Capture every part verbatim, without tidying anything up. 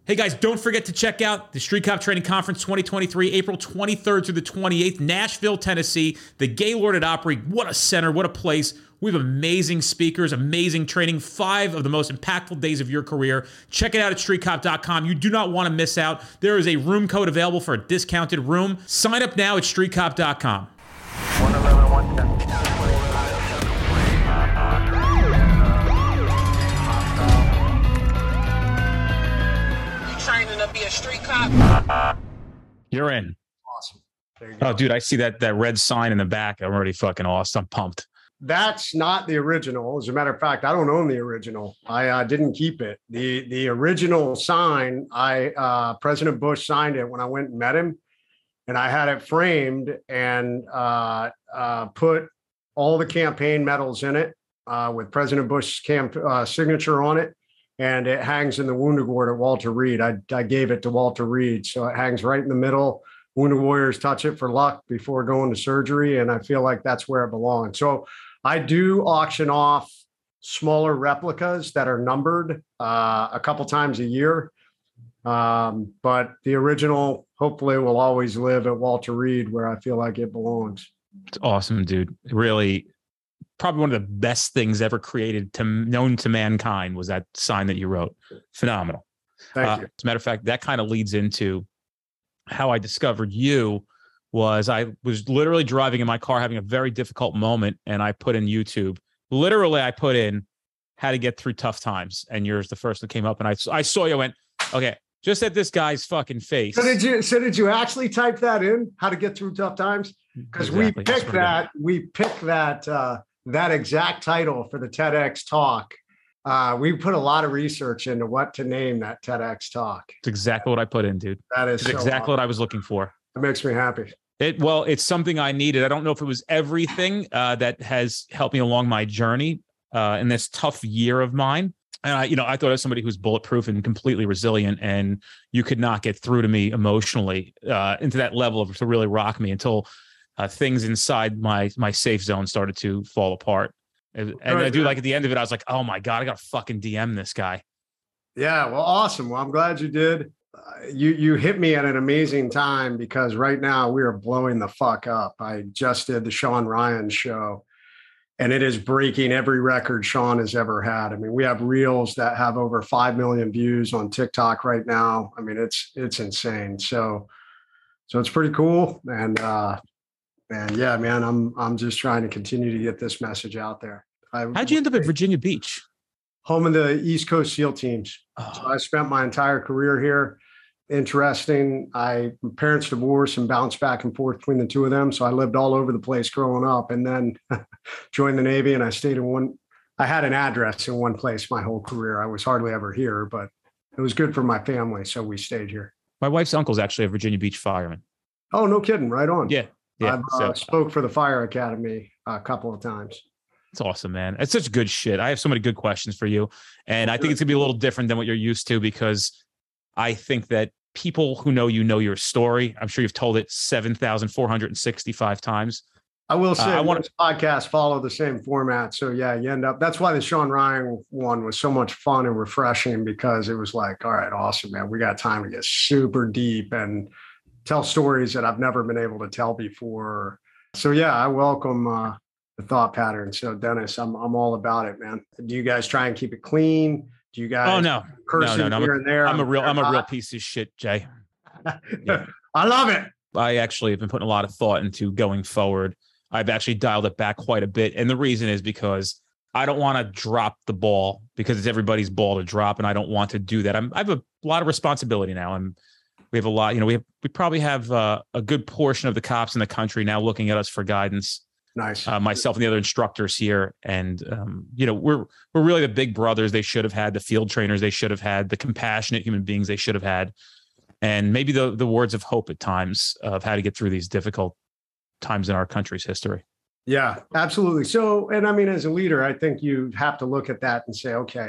Hey guys, don't forget to check out the Street Cop Training Conference twenty twenty-three, April twenty-third through the twenty-eighth, Nashville, Tennessee. The Gaylord at Opry. What a center, what a place. We have amazing speakers, amazing training, five of the most impactful days of your career. Check it out at street cop dot com. You do not want to miss out. There is a room code available for a discounted room. Sign up now at street cop dot com. one eleven, one ten. Training to be a street cop. You're in. Awesome. There you go. Oh, dude, I see that that red sign in the back. I'm already fucking awesome. I'm pumped. That's not the original. As a matter of fact, I don't own the original. I uh, didn't keep it. The the original sign, I uh, President Bush signed it when I went and met him, and I had it framed and uh, uh, put all the campaign medals in it uh, with President Bush's camp uh, signature on it. And it hangs in the Wounded Ward at Walter Reed. I, I gave it to Walter Reed. So it hangs right in the middle. Wounded Warriors touch it for luck before going to surgery. And I feel like that's where it belongs. So I do auction off smaller replicas that are numbered uh, a couple times a year. Um, but the original hopefully will always live at Walter Reed where I feel like it belongs. It's awesome, dude. Really. Probably one of the best things ever created to known to mankind was that sign that you wrote. Phenomenal. Thank uh, you. As a matter of fact, that kind of leads into how I discovered you. Was I was literally driving in my car having a very difficult moment, and I put in YouTube. Literally, I put in how to get through tough times, and yours the first that came up, and I I saw you and went, okay, just at this guy's fucking face. So did you? So did you actually type that in? How to get through tough times? Because Exactly. we picked that. We picked that. Uh, that exact title for the TEDx talk. Uh, we put a lot of research into what to name that TEDx talk. It's exactly what I put in, dude. That is It's so exactly awesome. what I was looking for. It makes me happy. It well, it's something I needed. I don't know if it was everything uh, that has helped me along my journey uh, in this tough year of mine. And I, you know, I thought as somebody who's bulletproof and completely resilient, and you could not get through to me emotionally uh, into that level of to really rock me until uh, things inside my my safe zone started to fall apart. And, and I do like at the end of it, I was like, oh my God, I got to fucking D M this guy. Yeah, well, awesome. Well, I'm glad you did. Uh, you you hit me at an amazing time because right now we are blowing the fuck up. I just did the Sean Ryan show, and it is breaking every record Sean has ever had. I mean, we have reels that have over five million views on TikTok right now. I mean, it's it's insane. So so it's pretty cool. And uh, and yeah, man, I'm I'm just trying to continue to get this message out there. I, How'd you end up at Virginia Beach? Home of the East Coast SEAL teams. Oh. So I spent my entire career here. Interesting. I my parents divorced and bounced back and forth between the two of them. So I lived all over the place growing up, and then joined the Navy. And I stayed in one. I had an address in one place my whole career. I was hardly ever here, but it was good for my family, so we stayed here. My wife's uncle's actually a Virginia Beach fireman. Oh, no kidding! Right on. Yeah, yeah. I've uh, So spoke for the Fire Academy a couple of times. it's awesome, man. It's such good shit. I have so many good questions for you, and I think it's gonna be a little different than what you're used to because I think that people who know you know your story. I'm sure you've told it seven thousand four hundred sixty-five times. I will say, uh, I want want to podcast follow the same format. So yeah, you end up. That's why the Sean Ryan one was so much fun and refreshing because it was like, all right, awesome, man. We got time to get super deep and tell stories that I've never been able to tell before. So yeah, I welcome uh, the thought pattern. So Dennis, I'm I'm all about it, man. Do you guys try and keep it clean? Do you guys? Oh no, no, no, no. I'm here a, and there. I'm a real, I'm a real hot. piece of shit, Jay. Yeah. I love it. I actually have been putting a lot of thought into going forward. I've actually dialed it back quite a bit. And the reason is because I don't want to drop the ball because it's everybody's ball to drop. And I don't want to do that. I'm, I have a lot of responsibility now. And we have a lot, you know, we have, we probably have uh, a good portion of the cops in the country now looking at us for guidance. Nice. Uh, myself and the other instructors here. And, um, you know, we're, we're really the big brothers they should have had, the field trainers they should have had, the compassionate human beings they should have had. And maybe the the words of hope at times of how to get through these difficult times in our country's history. Yeah, absolutely. So, and I mean, as a leader, I think you have to look at that and say, okay,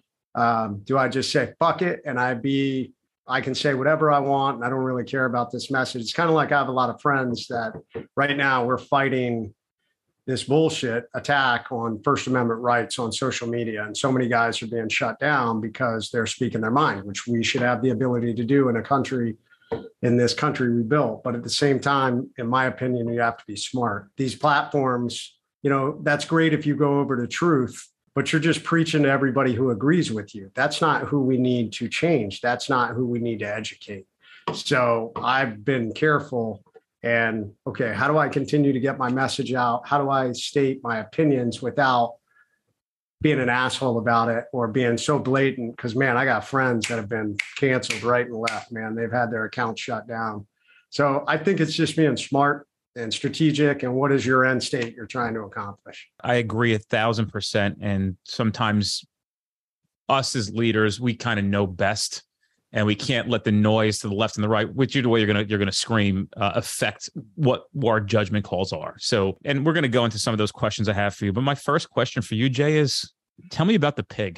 um, do I just say, fuck it? And I be, I can say whatever I want. And I don't really care about this message. It's kind of like I have a lot of friends that right now we're fighting this bullshit attack on First Amendment rights on social media. And so many guys are being shut down because they're speaking their mind, which we should have the ability to do in a country, in this country we built. But at the same time, in my opinion, you have to be smart. These platforms, you know, that's great if you go over to truth, but you're just preaching to everybody who agrees with you. That's not who we need to change. That's not who we need to educate. So I've been careful. And okay, how do I continue to get my message out? How do I state my opinions without being an asshole about it or being so blatant? Because, man, I got friends that have been canceled right and left, man. They've had their accounts shut down. So I think it's just being smart and strategic. And what is your end state you're trying to accomplish? I agree a thousand percent. And sometimes us as leaders, we kind of know best. And we can't let the noise to the left and the right, which either way you're gonna you're gonna scream, uh, affect what our judgment calls are. So, and we're gonna go into some of those questions I have for you. But my first question for you, Jay, is tell me about the pig.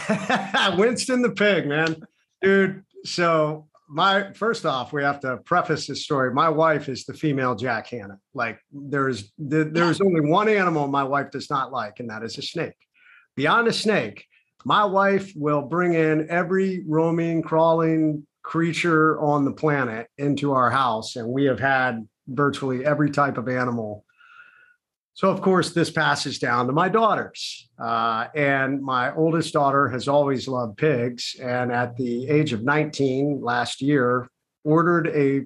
Winston the pig, man, dude. So my first off, we have to preface this story. My wife is the female Jack Hanna. Like there's there's only one animal my wife does not like, and that is a snake. Beyond a snake, my wife will bring in every roaming, crawling creature on the planet into our house. And we have had virtually every type of animal. So, of course, this passes down to my daughters. Uh, and my oldest daughter has always loved pigs. And at the age of nineteen last year, ordered a,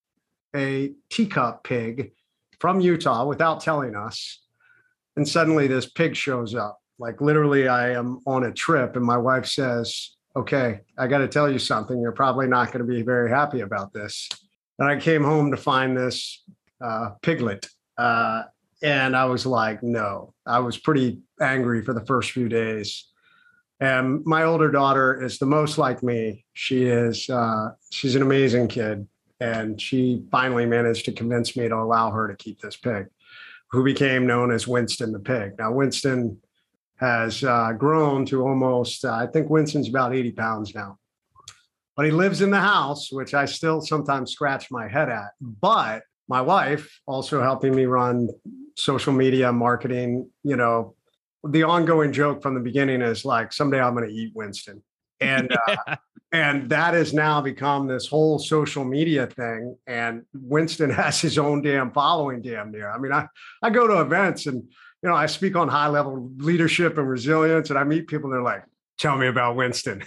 a teacup pig from Utah without telling us. And suddenly this pig shows up. Like literally I am on a trip and my wife says, okay, I got to tell you something. You're probably not going to be very happy about this. And I came home to find this uh, piglet. Uh, and I was like, no, I was pretty angry for the first few days. And my older daughter is the most like me. She is, uh, she's an amazing kid. And she finally managed to convince me to allow her to keep this pig, who became known as Winston the pig. Now, Winston has uh, grown to almost, uh, I think Winston's about eighty pounds now. But he lives in the house, which I still sometimes scratch my head at. But my wife also helping me run social media marketing. You know, the ongoing joke from the beginning is like, someday I'm going to eat Winston. And uh, yeah. and that has now become this whole social media thing. And Winston has his own damn following damn near. I mean, I, I go to events and you know, I speak on high level leadership and resilience, and I meet people and they're like, tell me about Winston.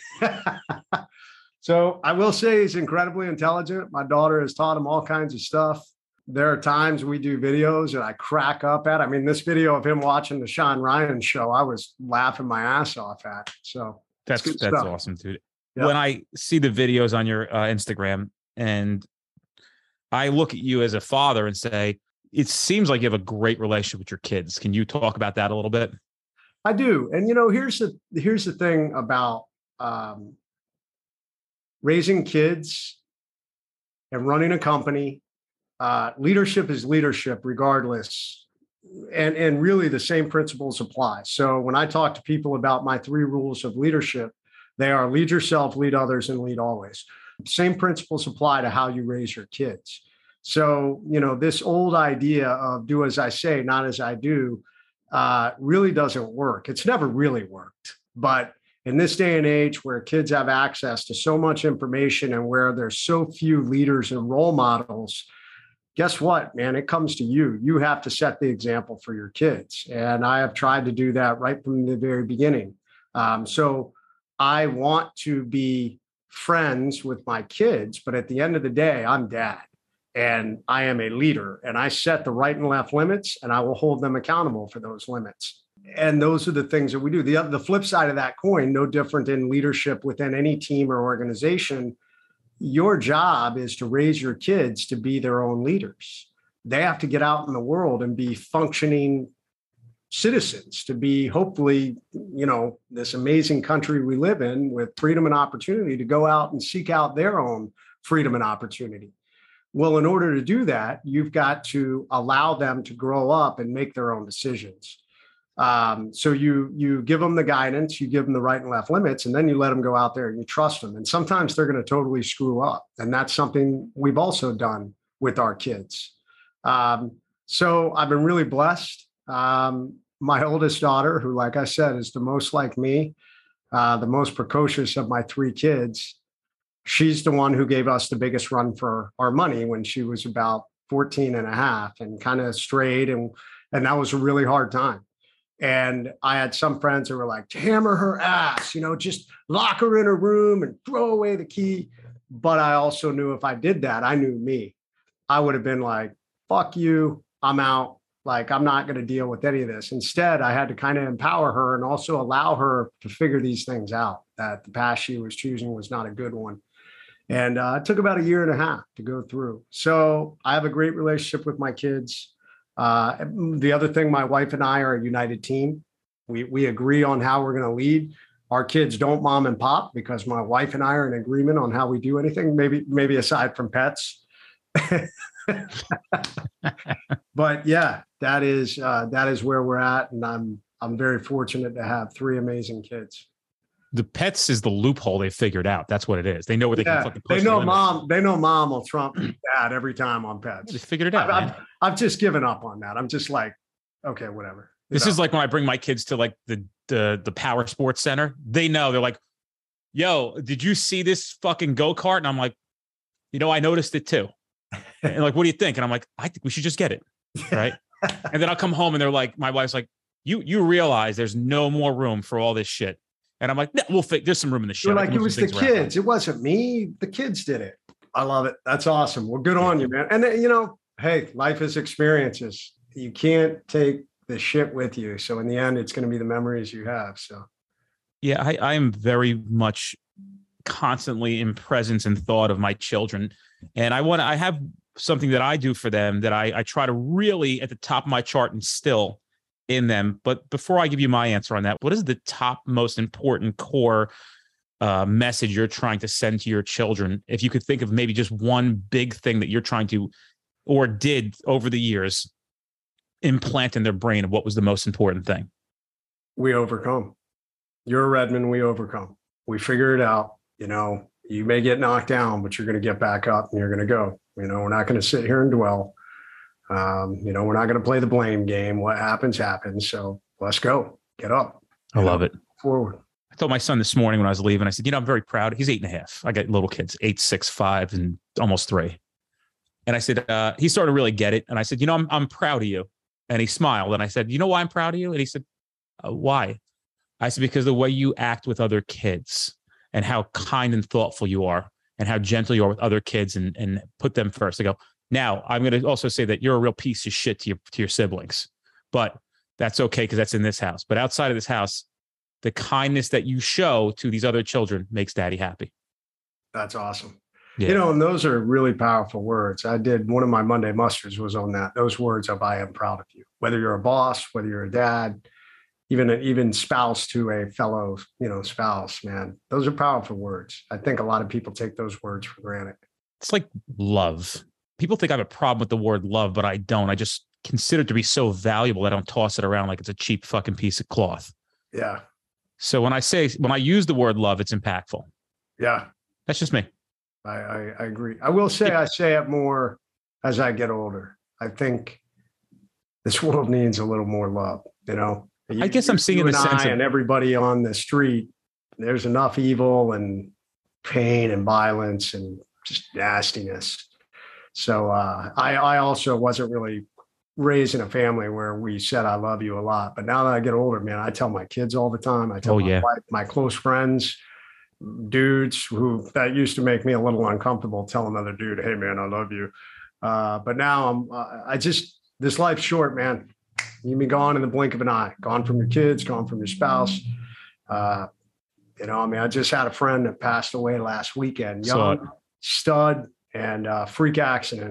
So I will say he's incredibly intelligent. My daughter has taught him all kinds of stuff. There are times we do videos that I crack up at. I mean, this video of him watching the Sean Ryan show, I was laughing my ass off at. So that's that's stuff. Awesome, dude. Yep. When I see the videos on your uh, Instagram and I look at you as a father and say, it seems like you have a great relationship with your kids. Can you talk about that a little bit? I do. And, you know, here's the, here's the thing about um, raising kids and running a company. Uh, leadership is leadership regardless. And, and really the same principles apply. So when I talk to people about my three rules of leadership, they are lead yourself, lead others, and lead always. Same principles apply to how you raise your kids. So, you know, this old idea of do as I say, not as I do, uh, really doesn't work. It's never really worked. But in this day and age where kids have access to so much information and where there's so few leaders and role models, guess what, man? It comes to you. You have to set the example for your kids. And I have tried to do that right from the very beginning. Um, so I want to be friends with my kids, but at the end of the day, I'm dad. And I am a leader and I set the right and left limits and I will hold them accountable for those limits. And those are the things that we do. The, the flip side of that coin, no different in leadership within any team or organization. Your job is to raise your kids to be their own leaders. They have to get out in the world and be functioning citizens, to be hopefully, you know, this amazing country we live in with freedom and opportunity to go out and seek out their own freedom and opportunity. Well, in order to do that, you've got to allow them to grow up and make their own decisions. Um, so you you give them the guidance, you give them the right and left limits, and then you let them go out there and you trust them. And sometimes they're going to totally screw up. And that's something we've also done with our kids. Um, so I've been really blessed. Um, my oldest daughter, who, like I said, is the most like me, uh, the most precocious of my three kids, she's the one who gave us the biggest run for our money when she was about fourteen and a half and kind of strayed. And, and that was a really hard time. And I had some friends who were like, hammer her ass, you know, just lock her in her room and throw away the key. But I also knew if I did that, I knew me. I would have been like, fuck you, I'm out. Like, I'm not going to deal with any of this. Instead, I had to kind of empower her and also allow her to figure these things out, that the path she was choosing was not a good one. And uh, it took about a year and a half to go through. So I have a great relationship with my kids. Uh, the other thing, my wife and I are a united team. We, we agree on how we're going to lead. Our kids don't mom and pop because my wife and I are in agreement on how we do anything, maybe, maybe aside from pets. But yeah, that is uh, that is where we're at, and I'm I'm very fortunate to have three amazing kids. The pets is the loophole they figured out. That's what it is. They know where they yeah, can fucking push They know the mom. They know mom will trump dad every time on pets. They figured it out. I've, man. I've, I've just given up on that. I'm just like, okay, whatever. You This know? is like when I bring my kids to like the the the power sports center. They know, they're like, yo, did you see this fucking go-kart? And I'm like, you know, I noticed it too. And like, what do you think? And I'm like, I think we should just get it. Right. And then I'll come home and they're like, my wife's like, you you realize there's no more room for all this shit. And I'm like, no, we'll fix, there's some room in the shit. You're like, it was the kids. It wasn't me. The kids did it. I love it. That's awesome. Well, good on you, man. And uh, you know, hey, life is experiences. You can't take the shit with you. So in the end, it's going to be the memories you have. So yeah, I, I am very much constantly in presence and thought of my children. And I want to, I have something that I do for them that I, I try to really at the top of my chart instill in them. But before I give you my answer on that, what is the top most important core uh, message you're trying to send to your children? If you could think of maybe just one big thing that you're trying to, or did over the years, implant in their brain of what was the most important thing? We overcome. You're a Redmond, we overcome. We figure it out. You know, you may get knocked down, but you're going to get back up and you're going to go. You know, we're not going to sit here and dwell. Um, you know, we're not going to play the blame game. What happens, happens. So let's go. Get up. I love it. Forward. I told my son this morning when I was leaving, I said, you know, I'm very proud. He's eight and a half. I got little kids, eight, six, five, and almost three. And I said, uh, he started to really get it. And I said, you know, I'm, I'm proud of you. And he smiled. And I said, you know why I'm proud of you? And he said, uh, why? I said, because the way you act with other kids and how kind and thoughtful you are and how gentle you are with other kids and, and put them first. I go, now I'm going to also say that you're a real piece of shit to your, to your siblings, but that's okay because that's in this house. But outside of this house, the kindness that you show to these other children makes daddy happy. That's awesome. Yeah. You know, and those are really powerful words. I did one of my Monday musters was on that. Those words of I am proud of you, whether you're a boss, whether you're a dad, even even spouse to a fellow, you know, spouse, man, those are powerful words. I think a lot of people take those words for granted. It's like love. People think I have a problem with the word love, but I don't. I just consider it to be so valuable that I don't toss it around like it's a cheap fucking piece of cloth. Yeah. So when I say, when I use the word love, it's impactful. Yeah. That's just me. I, I, I agree. I will say I say it more as I get older. I think this world needs a little more love, you know? You, I guess I'm seeing in the sense of, and everybody on the street, there's enough evil and pain and violence and just nastiness. So uh, I, I also wasn't really raised in a family where we said, I love you a lot. But now that I get older, man, I tell my kids all the time. I tell oh, my, yeah. wife, my close friends, dudes who that used to make me a little uncomfortable, tell another dude, hey, man, I love you. Uh, but now I'm, uh, I just, this life's short, man. You can be gone in the blink of an eye, gone from your kids, gone from your spouse. Uh, you know, I mean, I just had a friend that passed away last weekend, young, stud, and uh, freak accident.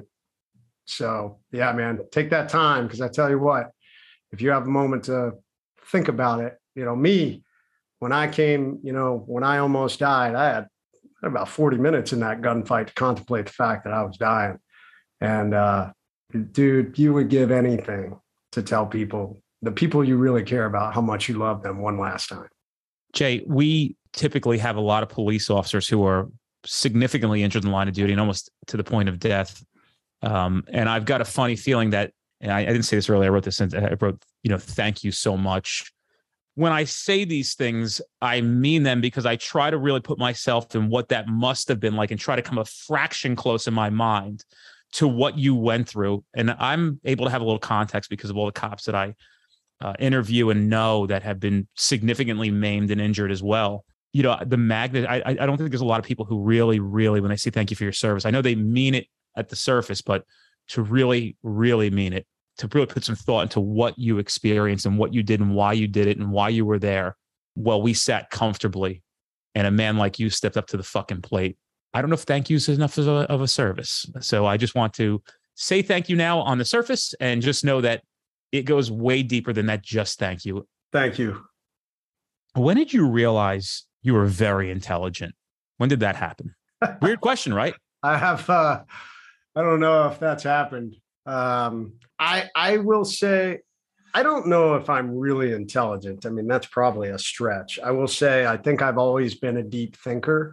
So, yeah, man, take that time because I tell you what, if you have a moment to think about it, you know, me, when I came, you know, when I almost died, I had about forty minutes in that gunfight to contemplate the fact that I was dying. And, uh, dude, you would give anything to tell people, the people you really care about, how much you love them one last time. Jay, we typically have a lot of police officers who are significantly injured in the line of duty and almost to the point of death. Um, and I've got a funny feeling that, and I, I didn't say this earlier, I wrote this in, I wrote you know, thank you so much. When I say these things, I mean them because I try to really put myself in what that must have been like and try to come a fraction close in my mind to what you went through. And I'm able to have a little context because of all the cops that I uh, interview and know that have been significantly maimed and injured as well. You know, the magnet, I, I don't think there's a lot of people who really, really, when they say thank you for your service, I know they mean it at the surface, but to really, really mean it, to really put some thought into what you experienced and what you did and why you did it and why you were there. Well, we sat comfortably and a man like you stepped up to the fucking plate. I don't know if thank you is enough of a, of a service. So I just want to say thank you now on the surface and just know that it goes way deeper than that. Just thank you. Thank you. When did you realize you were very intelligent? When did that happen? Weird question, right? I have, uh, I don't know if that's happened. Um, I, I will say, I don't know if I'm really intelligent. I mean, that's probably a stretch. I will say, I think I've always been a deep thinker.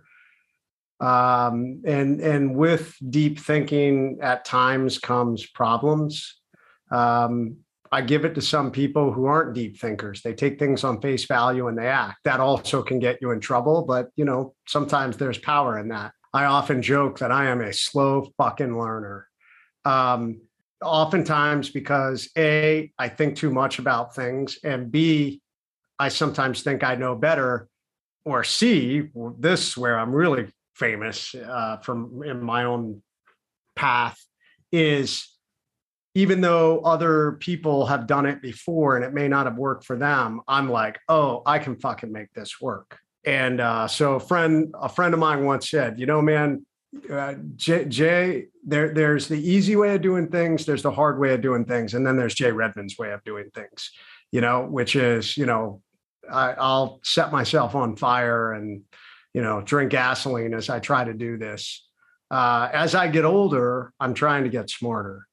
Um, and, and with deep thinking at times comes problems. Um, I give it to some people who aren't deep thinkers. They take things on face value and they act. That also can get you in trouble. But, you know, sometimes there's power in that. I often joke that I am a slow fucking learner. Um, oftentimes because A, I think too much about things, and B, I sometimes think I know better, or C, this is where I'm really famous uh, from in my own path, is even though other people have done it before and it may not have worked for them, I'm like, oh, I can fucking make this work. And uh, so a friend, a friend of mine once said, you know, man, uh, Jay, Jay there, there's the easy way of doing things. There's the hard way of doing things. And then there's Jay Redman's way of doing things, you know, which is, you know, I, I'll set myself on fire and, you know, drink gasoline as I try to do this. Uh, as I get older, I'm trying to get smarter.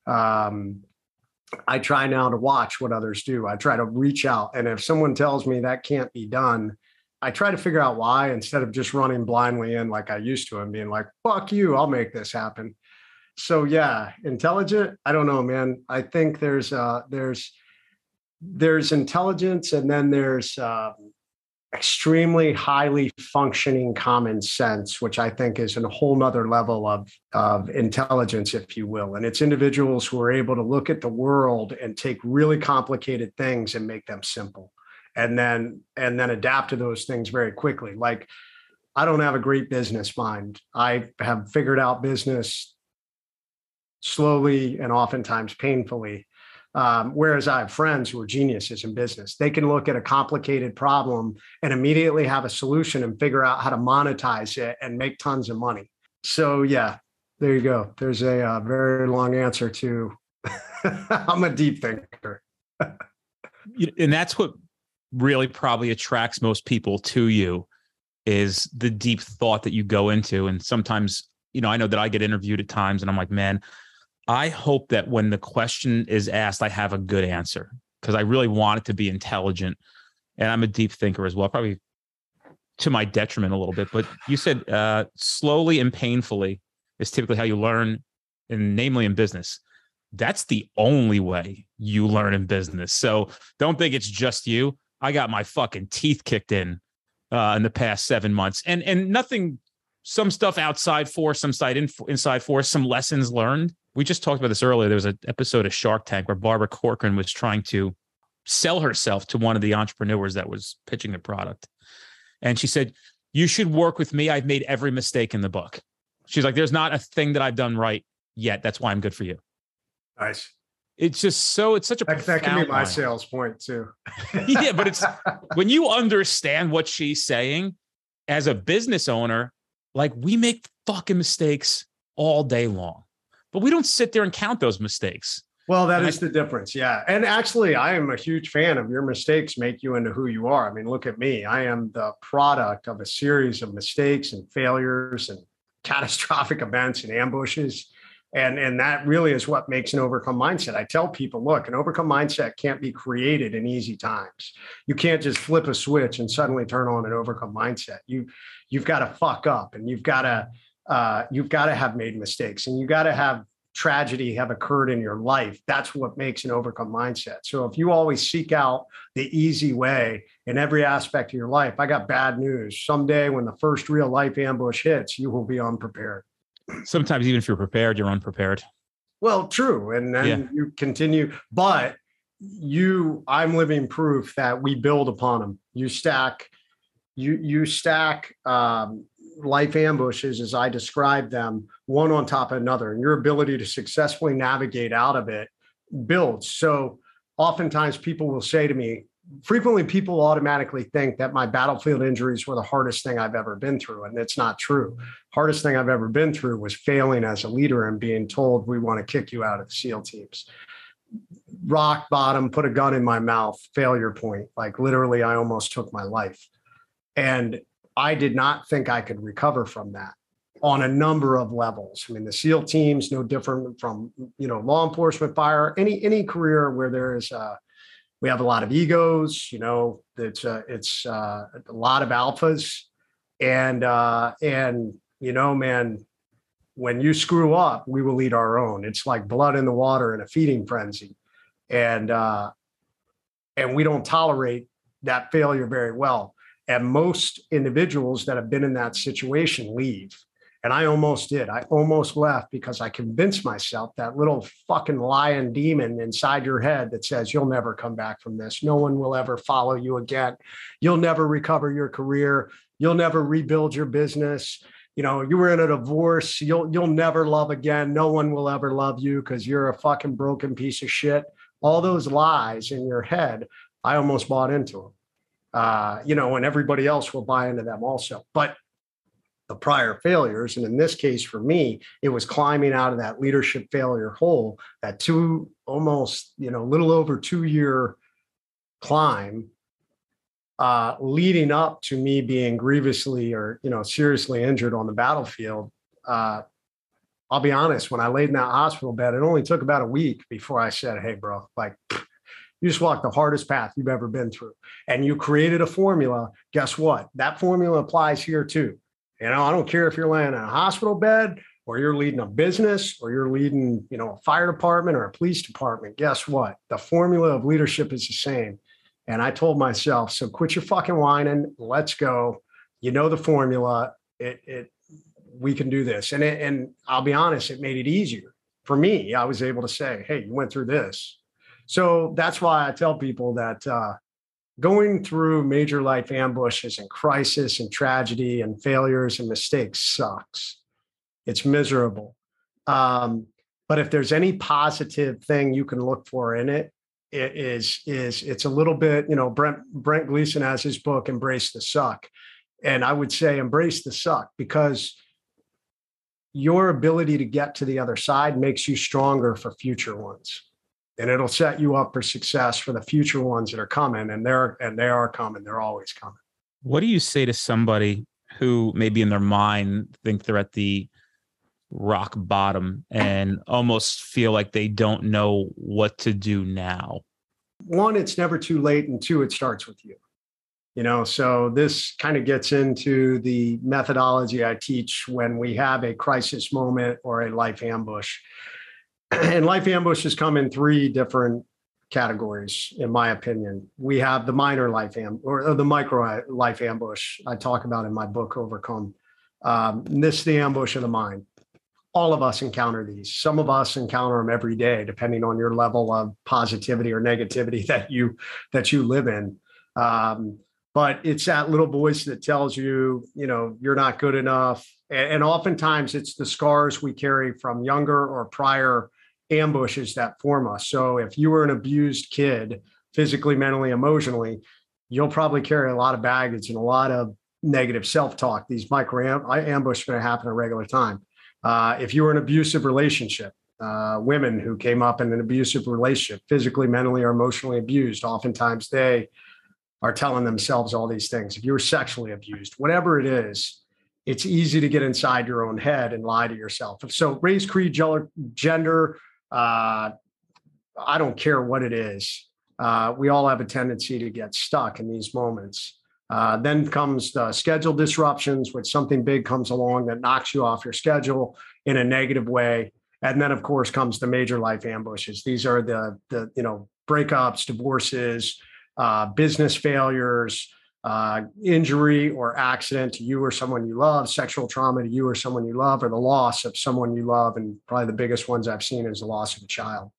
Um, I try now to watch what others do. I try to reach out. And if someone tells me that can't be done, I try to figure out why instead of just running blindly in like I used to and being like, fuck you, I'll make this happen. So yeah, intelligent. I don't know, man. I think there's, uh, there's, there's intelligence and then there's, um, extremely highly functioning common sense, which I think is a whole nother level of, of intelligence, if you will. And it's individuals who are able to look at the world and take really complicated things and make them simple. And then, and then adapt to those things very quickly. Like, I don't have a great business mind. I have figured out business slowly and oftentimes painfully. Um, whereas I have friends who are geniuses in business. They can look at a complicated problem and immediately have a solution and figure out how to monetize it and make tons of money. So yeah, there you go. There's a, uh very long answer to, I'm a deep thinker. And that's what really probably attracts most people to you, is the deep thought that you go into. And sometimes, you know, I know that I get interviewed at times and I'm like, man, I hope that when the question is asked, I have a good answer, because I really want it to be intelligent. And I'm a deep thinker as well, probably to my detriment a little bit. But you said uh, slowly and painfully is typically how you learn, and namely in business. That's the only way you learn in business. So don't think it's just you. I got my fucking teeth kicked in uh, in the past seven months, and and nothing. Some stuff outside force, some side in, inside force, some lessons learned. We just talked about this earlier. There was an episode of Shark Tank where Barbara Corcoran was trying to sell herself to one of the entrepreneurs that was pitching the product. And she said, you should work with me. I've made every mistake in the book. She's like, there's not a thing that I've done right yet. That's why I'm good for you. Nice. It's just so, it's such a that, that can be my line. sales point too. Yeah, but it's when you understand what she's saying as a business owner, like, we make fucking mistakes all day long, but we don't sit there and count those mistakes. Well, that and is I, the difference. Yeah. And actually, I am a huge fan of your mistakes make you into who you are. I mean, look at me. I am the product of a series of mistakes and failures and catastrophic events and ambushes. And, and that really is what makes an overcome mindset. I tell people, look, an overcome mindset can't be created in easy times. You can't just flip a switch and suddenly turn on an overcome mindset. You, you've got to fuck up, and you've got to, uh, you've got to have made mistakes, and you got to have tragedy have occurred in your life. That's what makes an overcome mindset. So if you always seek out the easy way in every aspect of your life, I got bad news. Someday when the first real life ambush hits, you will be unprepared. Sometimes even if you're prepared, you're unprepared. Well, true. And then yeah. you continue, but you, I'm living proof that we build upon them. You stack, you, you stack, um, life ambushes as I described them, one on top of another, and your ability to successfully navigate out of it builds. So oftentimes people will say to me, frequently people automatically think that my battlefield injuries were the hardest thing I've ever been through. And it's not true. Hardest thing I've ever been through was failing as a leader and being told, we want to kick you out of the SEAL teams. Rock bottom, put a gun in my mouth, failure point. Like literally, I almost took my life. And I did not think I could recover from that on a number of levels. I mean, the SEAL teams, no different from, you know, law enforcement, fire, any, any career where there is a, we have a lot of egos, you know, it's uh, it's uh, a lot of alphas and, uh, and, you know, man, when you screw up, we will eat our own. It's like blood in the water in a feeding frenzy. And, uh, and we don't tolerate that failure very well. And most individuals that have been in that situation leave. And I almost did. I almost left because I convinced myself that little fucking lion demon inside your head that says, you'll never come back from this. No one will ever follow you again. You'll never recover your career. You'll never rebuild your business. You know, you were in a divorce. You'll, you'll never love again. No one will ever love you because you're a fucking broken piece of shit. All those lies in your head, I almost bought into them. Uh, you know, and everybody else will buy into them also. But the prior failures, and in this case for me, it was climbing out of that leadership failure hole, that two, almost, you know, little over two year climb, uh, leading up to me being grievously or, you know, seriously injured on the battlefield. Uh, I'll be honest, when I laid in that hospital bed, it only took about a week before I said, hey, bro, like, you just walked the hardest path you've ever been through, and you created a formula. Guess what? That formula applies here too. You know, I don't care if you're laying in a hospital bed or you're leading a business or you're leading, you know, a fire department or a police department. Guess what? The formula of leadership is the same. And I told myself, so quit your fucking whining. Let's go. You know, the formula, it, it, we can do this. And it, and I'll be honest, it made it easier for me. I was able to say, hey, you went through this. So that's why I tell people that uh, going through major life ambushes and crisis and tragedy and failures and mistakes sucks. It's miserable. Um, but if there's any positive thing you can look for in it, it is, is it's a little bit, you know, Brent, Brent Gleason has his book, Embrace the Suck. And I would say embrace the suck, because your ability to get to the other side makes you stronger for future ones. And it'll set you up for success for the future ones that are coming. And they're, and they are coming. They're always coming. What do you say to somebody who maybe in their mind think they're at the rock bottom and almost feel like they don't know what to do now? One, it's never too late. And two, it starts with you. You know, so this kind of gets into the methodology I teach when we have a crisis moment or a life ambush. And life ambushes come in three different categories, in my opinion. We have the minor life ambush, or the micro life ambush I talk about in my book, Overcome. Um, this is the ambush of the mind. All of us encounter these. Some of us encounter them every day, depending on your level of positivity or negativity that you that you live in. Um, but it's that little voice that tells you, you know, you're not good enough. And, and oftentimes it's the scars we carry from younger or prior ambushes that form us. So if you were an abused kid, physically, mentally, emotionally, you'll probably carry a lot of baggage and a lot of negative self-talk. These micro ambushes are going to happen at regular time. Uh, if you were in an abusive relationship, uh, women who came up in an abusive relationship, physically, mentally, or emotionally abused, oftentimes they are telling themselves all these things. If you were sexually abused, whatever it is, it's easy to get inside your own head and lie to yourself. So race, creed, gender, uh, I don't care what it is. Uh, we all have a tendency to get stuck in these moments. Uh, then comes the schedule disruptions, when something big comes along that knocks you off your schedule in a negative way. And then, of course, comes the major life ambushes. These are the, the you know, breakups, divorces, uh, business failures, uh, injury or accident to you or someone you love, sexual trauma to you or someone you love, or the loss of someone you love. And probably the biggest ones I've seen is the loss of a child.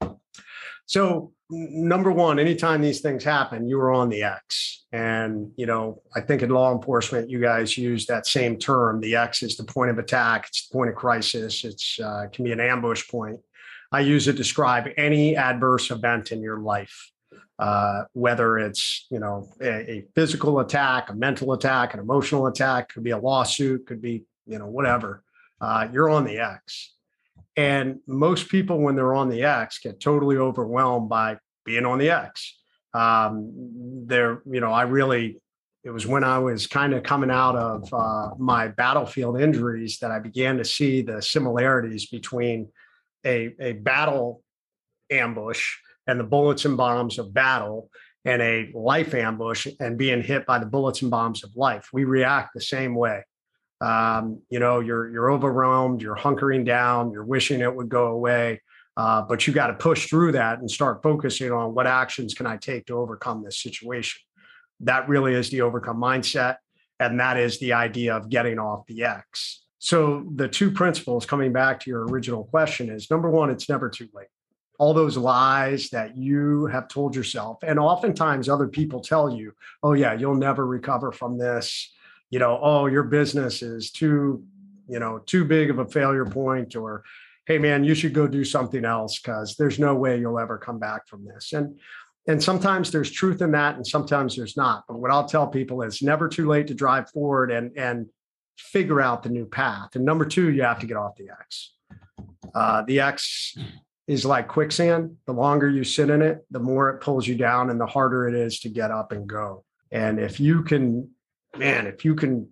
So number one, anytime these things happen, you are on the X. And, you know, I think in law enforcement, you guys use that same term. The X is the point of attack. It's the point of crisis. It's uh, can be an ambush point. I use it to describe any adverse event in your life, uh, whether it's, you know, a, a physical attack, a mental attack, an emotional attack, could be a lawsuit, could be, you know, whatever. Uh, you're on the X. And most people, when they're on the X, get totally overwhelmed by being on the X. Um, they're, you know, I really, it was when I was kind of coming out of uh, my battlefield injuries that I began to see the similarities between a, a battle ambush and the bullets and bombs of battle and a life ambush and being hit by the bullets and bombs of life. We react the same way. Um, you know, you're you're overwhelmed, you're hunkering down, you're wishing it would go away, uh, but you got to push through that and start focusing on what actions can I take to overcome this situation. That really is the overcome mindset, and that is the idea of getting off the X. So the two principles, coming back to your original question, is number one, it's never too late. All those lies that you have told yourself, and oftentimes other people tell you, oh yeah, you'll never recover from this. You know, oh, your business is too, you know, too big of a failure point, or, hey man, you should go do something else because there's no way you'll ever come back from this. And, and sometimes there's truth in that and sometimes there's not. But what I'll tell people is never too late to drive forward and, and figure out the new path. And number two, you have to get off the X. Uh, the X is like quicksand. The longer you sit in it, the more it pulls you down and the harder it is to get up and go. And if you can, man, if you can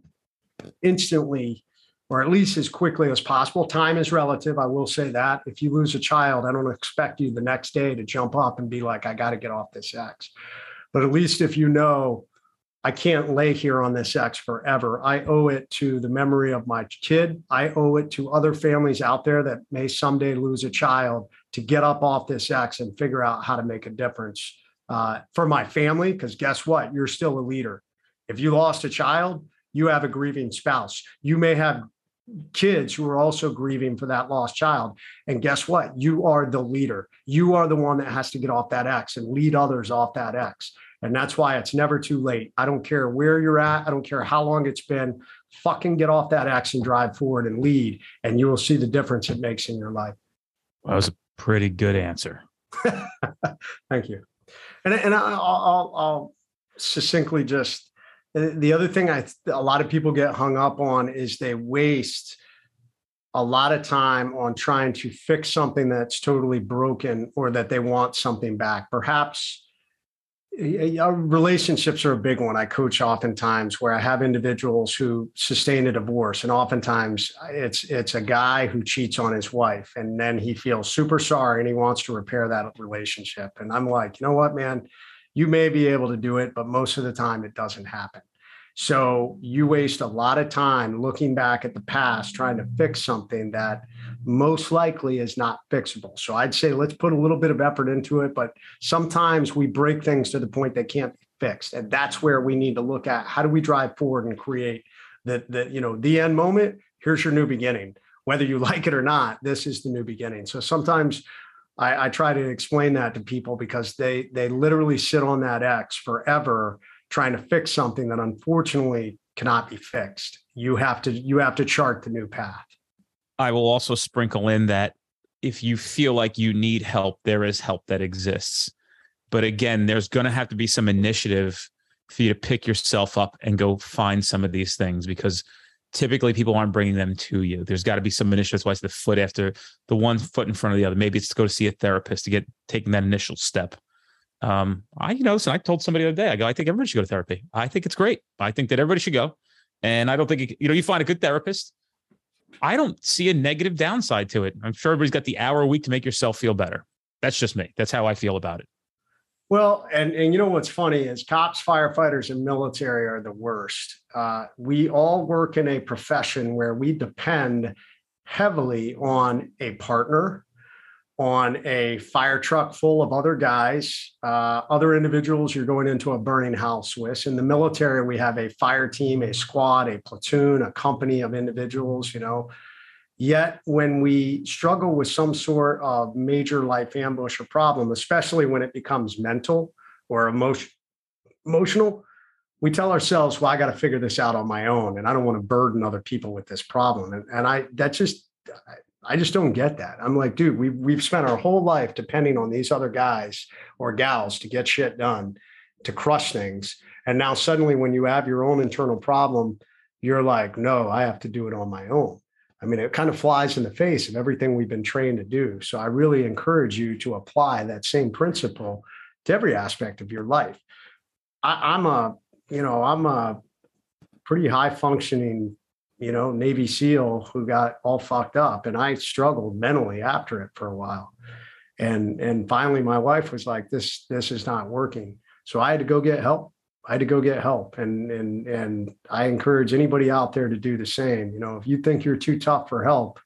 instantly, or at least as quickly as possible, time is relative. I will say that. If you lose a child, I don't expect you the next day to jump up and be like, I got to get off this X. But at least if you know, I can't lay here on this X forever. I owe it to the memory of my kid. I owe it to other families out there that may someday lose a child to get up off this X and figure out how to make a difference uh, for my family. Because guess what? You're still a leader. If you lost a child, you have a grieving spouse. You may have kids who are also grieving for that lost child. And guess what? You are the leader. You are the one that has to get off that X and lead others off that X. And that's why it's never too late. I don't care where you're at. I don't care how long it's been. Fucking get off that X and drive forward and lead. And you will see the difference it makes in your life. That was a pretty good answer. Thank you. And, and I'll, I'll, I'll succinctly just, the other thing I a lot of people get hung up on is they waste a lot of time on trying to fix something that's totally broken or that they want something back. Perhaps relationships are a big one. I coach oftentimes where I have individuals who sustain a divorce, and oftentimes it's it's a guy who cheats on his wife, and then he feels super sorry and he wants to repair that relationship. And I'm like, you know what, man? You may be able to do it, but most of the time it doesn't happen. So you waste a lot of time looking back at the past, trying to fix something that most likely is not fixable. So I'd say let's put a little bit of effort into it, but sometimes we break things to the point they can't be fixed. And that's where we need to look at how do we drive forward and create the, the, you know, the end moment. Here's your new beginning. Whether you like it or not, this is the new beginning. So sometimes I, I try to explain that to people because they they literally sit on that X forever trying to fix something that unfortunately cannot be fixed. You have to you have to chart the new path. I will also sprinkle in that if you feel like you need help, there is help that exists. But again, there's going to have to be some initiative for you to pick yourself up and go find some of these things, because typically people aren't bringing them to you. There's got to be some initiative. That's why it's the foot after the one foot in front of the other. Maybe it's to go to see a therapist to get taking that initial step. Um, I, you know, so I told somebody the other day, I go, I think everybody should go to therapy. I think it's great. I think that everybody should go. And I don't think, you know, you find a good therapist. I don't see a negative downside to it. I'm sure everybody's got the hour a week to make yourself feel better. That's just me. That's how I feel about it. Well, and, and you know what's funny is cops, firefighters, and military are the worst. Uh, we all work in a profession where we depend heavily on a partner, on a fire truck full of other guys, uh, other individuals you're going into a burning house with. In the military, we have a fire team, a squad, a platoon, a company of individuals, you know. Yet when we struggle with some sort of major life ambush or problem, especially when it becomes mental or emotion, emotional, we tell ourselves, well, I got to figure this out on my own, and I don't want to burden other people with this problem. And, and I, that just, I just don't get that. I'm like, dude, we, we've spent our whole life depending on these other guys or gals to get shit done, to crush things. And now suddenly when you have your own internal problem, you're like, no, I have to do it on my own. I mean, it kind of flies in the face of everything we've been trained to do. So I really encourage you to apply that same principle to every aspect of your life. I, I'm a, you know, I'm a pretty high functioning, you know, Navy SEAL who got all fucked up, and I struggled mentally after it for a while. And, and finally my wife was like, this, this is not working. So I had to go get help. I had to go get help. And, and, and I encourage anybody out there to do the same. You know, if you think you're too tough for help,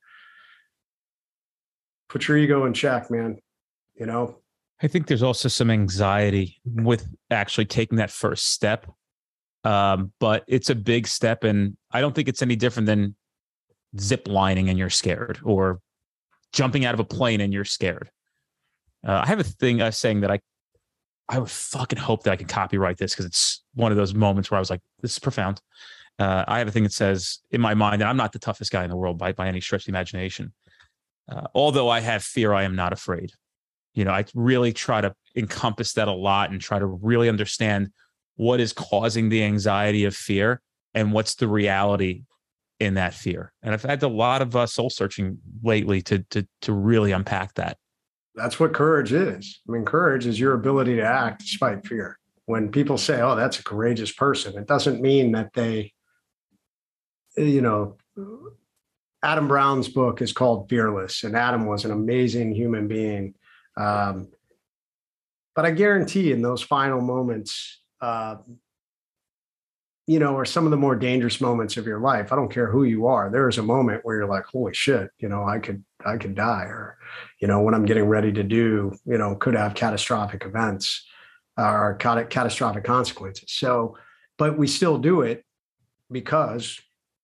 put your ego in check, man. You know, I think there's also some anxiety with actually taking that first step. Um, but it's a big step, and I don't think it's any different than zip lining and you're scared, or jumping out of a plane and you're scared. Uh, I have a thing, a saying that I, I would fucking hope that I can copyright this, because it's one of those moments where I was like, this is profound. Uh, I have a thing that says in my mind that I'm not the toughest guy in the world by, by any stretch of the imagination. Uh, although I have fear, I am not afraid. You know, I really try to encompass that a lot and try to really understand what is causing the anxiety of fear and what's the reality in that fear. And I've had a lot of uh, soul searching lately to, to, to really unpack that. That's what courage is. I mean, courage is your ability to act despite fear. When people say, oh, that's a courageous person, it doesn't mean that they, you know, Adam Brown's book is called Fearless, and Adam was an amazing human being. Um, but I guarantee in those final moments, uh, you know, are some of the more dangerous moments of your life. I don't care who you are. There is a moment where you're like, holy shit, you know, I could, I could die, or, you know, what I'm getting ready to do, you know, could have catastrophic events or catastrophic consequences. So, but we still do it because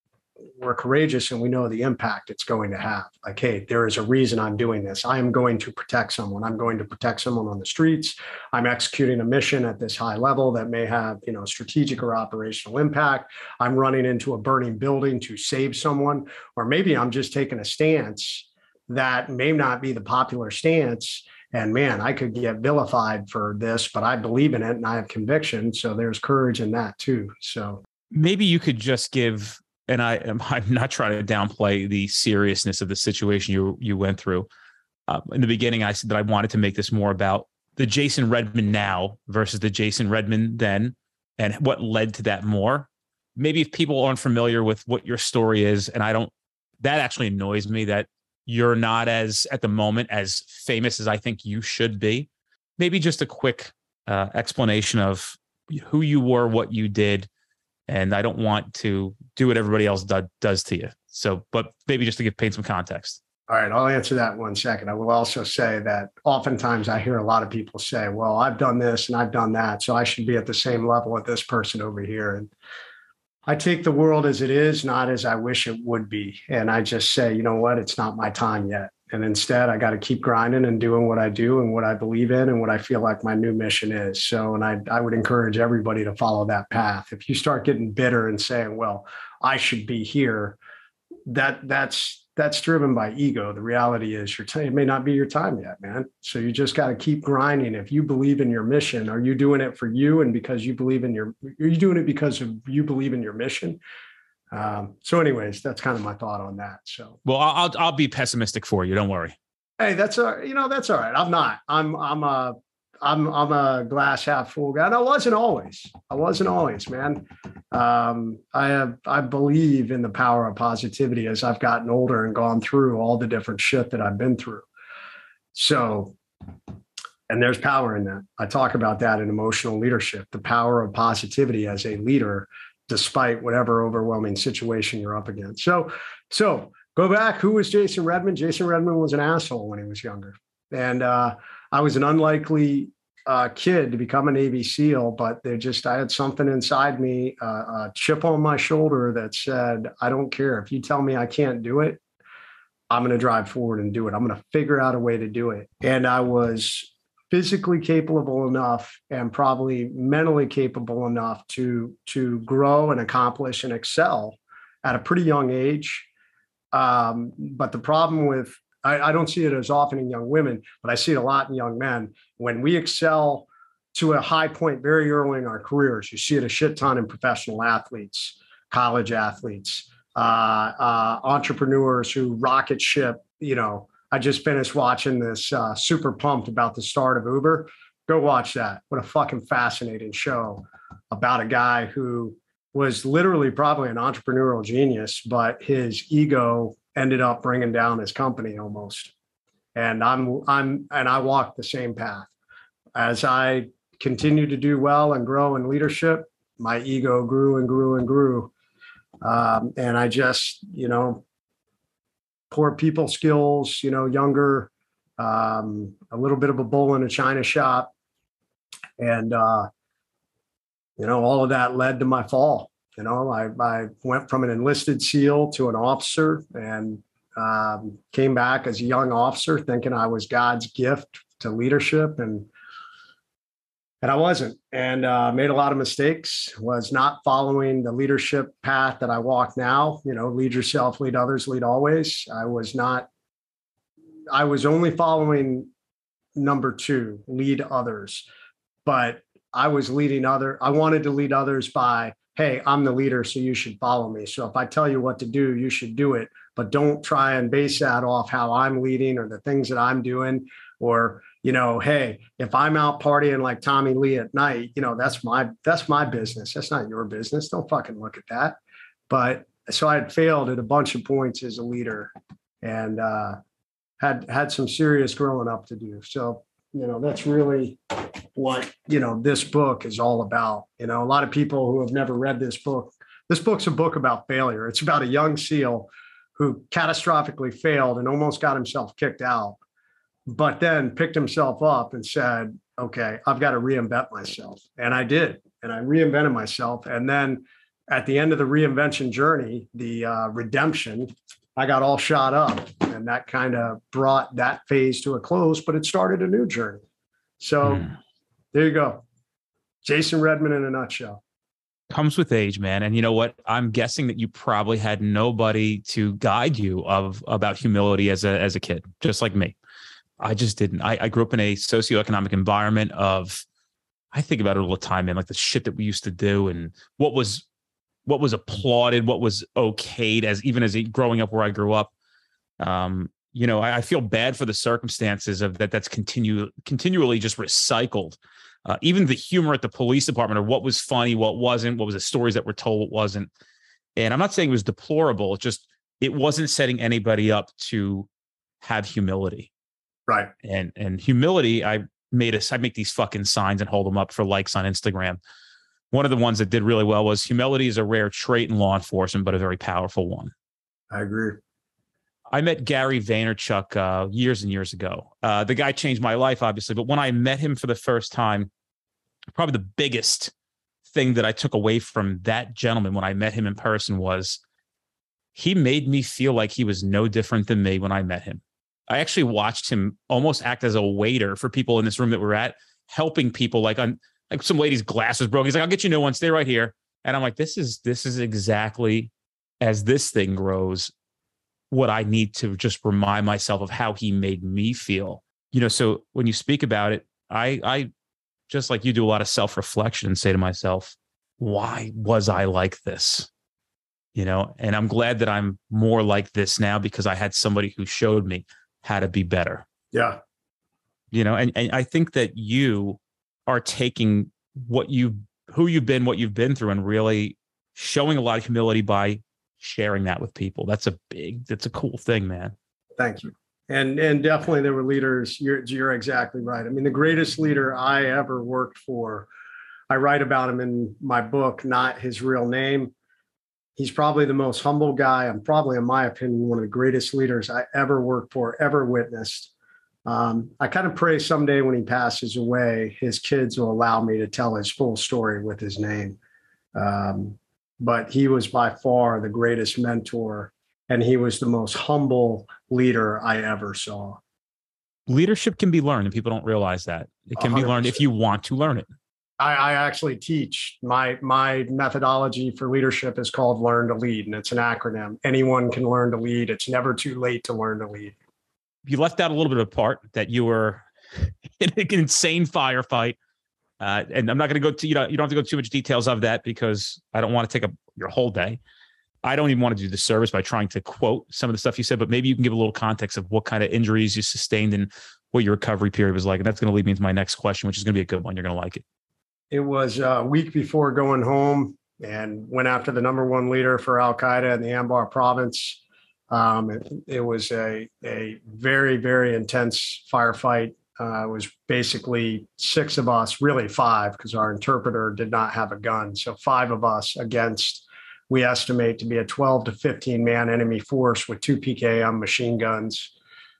we're courageous and we know the impact it's going to have. Like, hey, there is a reason I'm doing this. I am going to protect someone. I'm going to protect someone on the streets. I'm executing a mission at this high level that may have, you know, strategic or operational impact. I'm running into a burning building to save someone, or maybe I'm just taking a stance that may not be the popular stance. And man, I could get vilified for this, but I believe in it and I have conviction. So there's courage in that too. So maybe you could just give, and I am I'm not trying to downplay the seriousness of the situation you you went through. Uh, in the beginning, I said that I wanted to make this more about the Jason Redman now versus the Jason Redman then, and what led to that more. Maybe if people aren't familiar with what your story is, and I don't, that actually annoys me that you're not as, at the moment, as famous as I think you should be. Maybe just a quick uh, explanation of who you were, what you did. And I don't want to do what everybody else do, does to you. So, but maybe just to give paint some context. All right, I'll answer that in one second. I will also say that oftentimes I hear a lot of people say, well, I've done this and I've done that, so I should be at the same level with this person over here. And I take the world as it is, not as I wish it would be. And I just say, you know what, it's not my time yet. And instead, I got to keep grinding and doing what I do and what I believe in and what I feel like my new mission is. So, and I, I would encourage everybody to follow that path. If you start getting bitter and saying, well, I should be here, that that's that's driven by ego. The reality is your time, it may not be your time yet, man. So you just got to keep grinding. If you believe in your mission, are you doing it for you and because you believe in your, are you doing it because of you believe in your mission? Um, so anyways, that's kind of my thought on that. So, well, I'll, I'll be pessimistic for you. Don't worry. Hey, that's a, you know, that's all right. I'm not, I'm, I'm a, I'm, I'm a glass half full guy. And I wasn't always, I wasn't always, man. Um, I have, I believe in the power of positivity as I've gotten older and gone through all the different shit that I've been through. So, and there's power in that. I talk about that in emotional leadership, the power of positivity as a leader, despite whatever overwhelming situation you're up against. So, so Go back. Who was Jason Redman? Jason Redman was an asshole when he was younger. And uh, I was an unlikely uh, kid to become a Navy SEAL, but they just, I had something inside me, uh, a chip on my shoulder that said, I don't care. If you tell me I can't do it, I'm going to drive forward and do it. I'm going to figure out a way to do it. And I was physically capable enough and probably mentally capable enough to, to grow and accomplish and excel at a pretty young age. Um, but the problem with, I, I don't see it as often in young women, but I see it a lot in young men. When we excel to a high point very early in our careers, you see it a shit ton in professional athletes, college athletes, uh, uh, entrepreneurs who rocket ship. You know, I just finished watching this uh, Super Pumped about the start of Uber. Go watch that. What a fucking fascinating show about a guy who was literally probably an entrepreneurial genius, but his ego ended up bringing down his company almost. And I'm, I'm, and I walked the same path. As I continued to do well and grow in leadership, my ego grew and grew and grew. Um, and I just, you know, poor people skills, you know, younger, um, a little bit of a bull in a china shop. And, uh, you know, all of that led to my fall. You know, I, I went from an enlisted SEAL to an officer and um, came back as a young officer thinking I was God's gift to leadership. And And I wasn't, and uh, made a lot of mistakes, was not following the leadership path that I walk now, you know, lead yourself, lead others, lead always. I was not, I was only following number two, lead others, but I was leading other, I wanted to lead others by, hey, I'm the leader, so you should follow me. So if I tell you what to do, you should do it, but don't try and base that off how I'm leading or the things that I'm doing, or, you know, hey, if I'm out partying like Tommy Lee at night, you know, that's my, that's my business. That's not your business. Don't fucking look at that. But so I had failed at a bunch of points as a leader and uh, had, had some serious growing up to do. So, you know, that's really what, you know, this book is all about. You know, a lot of people who have never read this book, this book's a book about failure. It's about a young SEAL who catastrophically failed and almost got himself kicked out, but then picked himself up and said, okay, I've got to reinvent myself. And I did. And I reinvented myself. And then at the end of the reinvention journey, the uh, redemption, I got all shot up. And that kind of brought that phase to a close, but it started a new journey. So mm. there you go. Jason Redman in a nutshell. Comes with age, man. And you know what? I'm guessing that you probably had nobody to guide you of about humility as a as a kid, just like me. I just didn't. I, I grew up in a socioeconomic environment of, I think about it all the time, man, like the shit that we used to do and what was what was applauded, what was okayed as even as a, growing up where I grew up. Um, you know, I, I feel bad for the circumstances of that. That's continue continually just recycled. Uh, even the humor at the police department, or what was funny, what wasn't, what was the stories that were told, what wasn't. And I'm not saying it was deplorable. It's just it wasn't setting anybody up to have humility. Right. And and humility, I made us, I make these fucking signs and hold them up for likes on Instagram. One of the ones that did really well was humility is a rare trait in law enforcement, but a very powerful one. I agree. I met Gary Vaynerchuk uh, years and years ago. Uh, the guy changed my life, obviously, but when I met him for the first time, probably the biggest thing that I took away from that gentleman when I met him in person was he made me feel like he was no different than me when I met him. I actually watched him almost act as a waiter for people in this room that we're at, helping people like on like some lady's glass was broken. He's like, I'll get you a new one. Stay right here. And I'm like, this is this is exactly as this thing grows, what I need to just remind myself of how he made me feel. You know, so when you speak about it, I I just like you do a lot of self-reflection and say to myself, why was I like this? You know, and I'm glad that I'm more like this now because I had somebody who showed me how to be better. Yeah. You know, and, and I think that you are taking what you, who you've been, what you've been through and really showing a lot of humility by sharing that with people. That's a big, that's a cool thing, man. Thank you. And, and definitely there were leaders. You're, you're exactly right. I mean, the greatest leader I ever worked for, I write about him in my book, not his real name. he's probably the most humble guy. I'm probably, in my opinion, one of the greatest leaders I ever worked for, ever witnessed. Um, I kind of pray someday when he passes away, his kids will allow me to tell his full story with his name. Um, but he was by far the greatest mentor, and he was the most humble leader I ever saw. Leadership can be learned, and people don't realize that. It can be learned if you want to learn it. I, I actually teach. My my methodology for leadership is called Learn to Lead, and it's an acronym. Anyone can learn to lead. It's never too late to learn to lead. You left out a little bit of part that you were in an insane firefight. Uh, and I'm not going to go to, you know, you don't have to go too much details of that because I don't want to take up your whole day. I don't even want to do the service by trying to quote some of the stuff you said, but maybe you can give a little context of what kind of injuries you sustained and what your recovery period was like. And that's going to lead me into my next question, which is going to be a good one. You're going to like it. It was a week before going home and went after the number one leader for Al-Qaeda in the Anbar province. Um, it, it was a, a very, very intense firefight. Uh, it was basically six of us, really five, because our interpreter did not have a gun. So five of us against, we estimate to be a twelve to fifteen man enemy force with two P K M machine guns.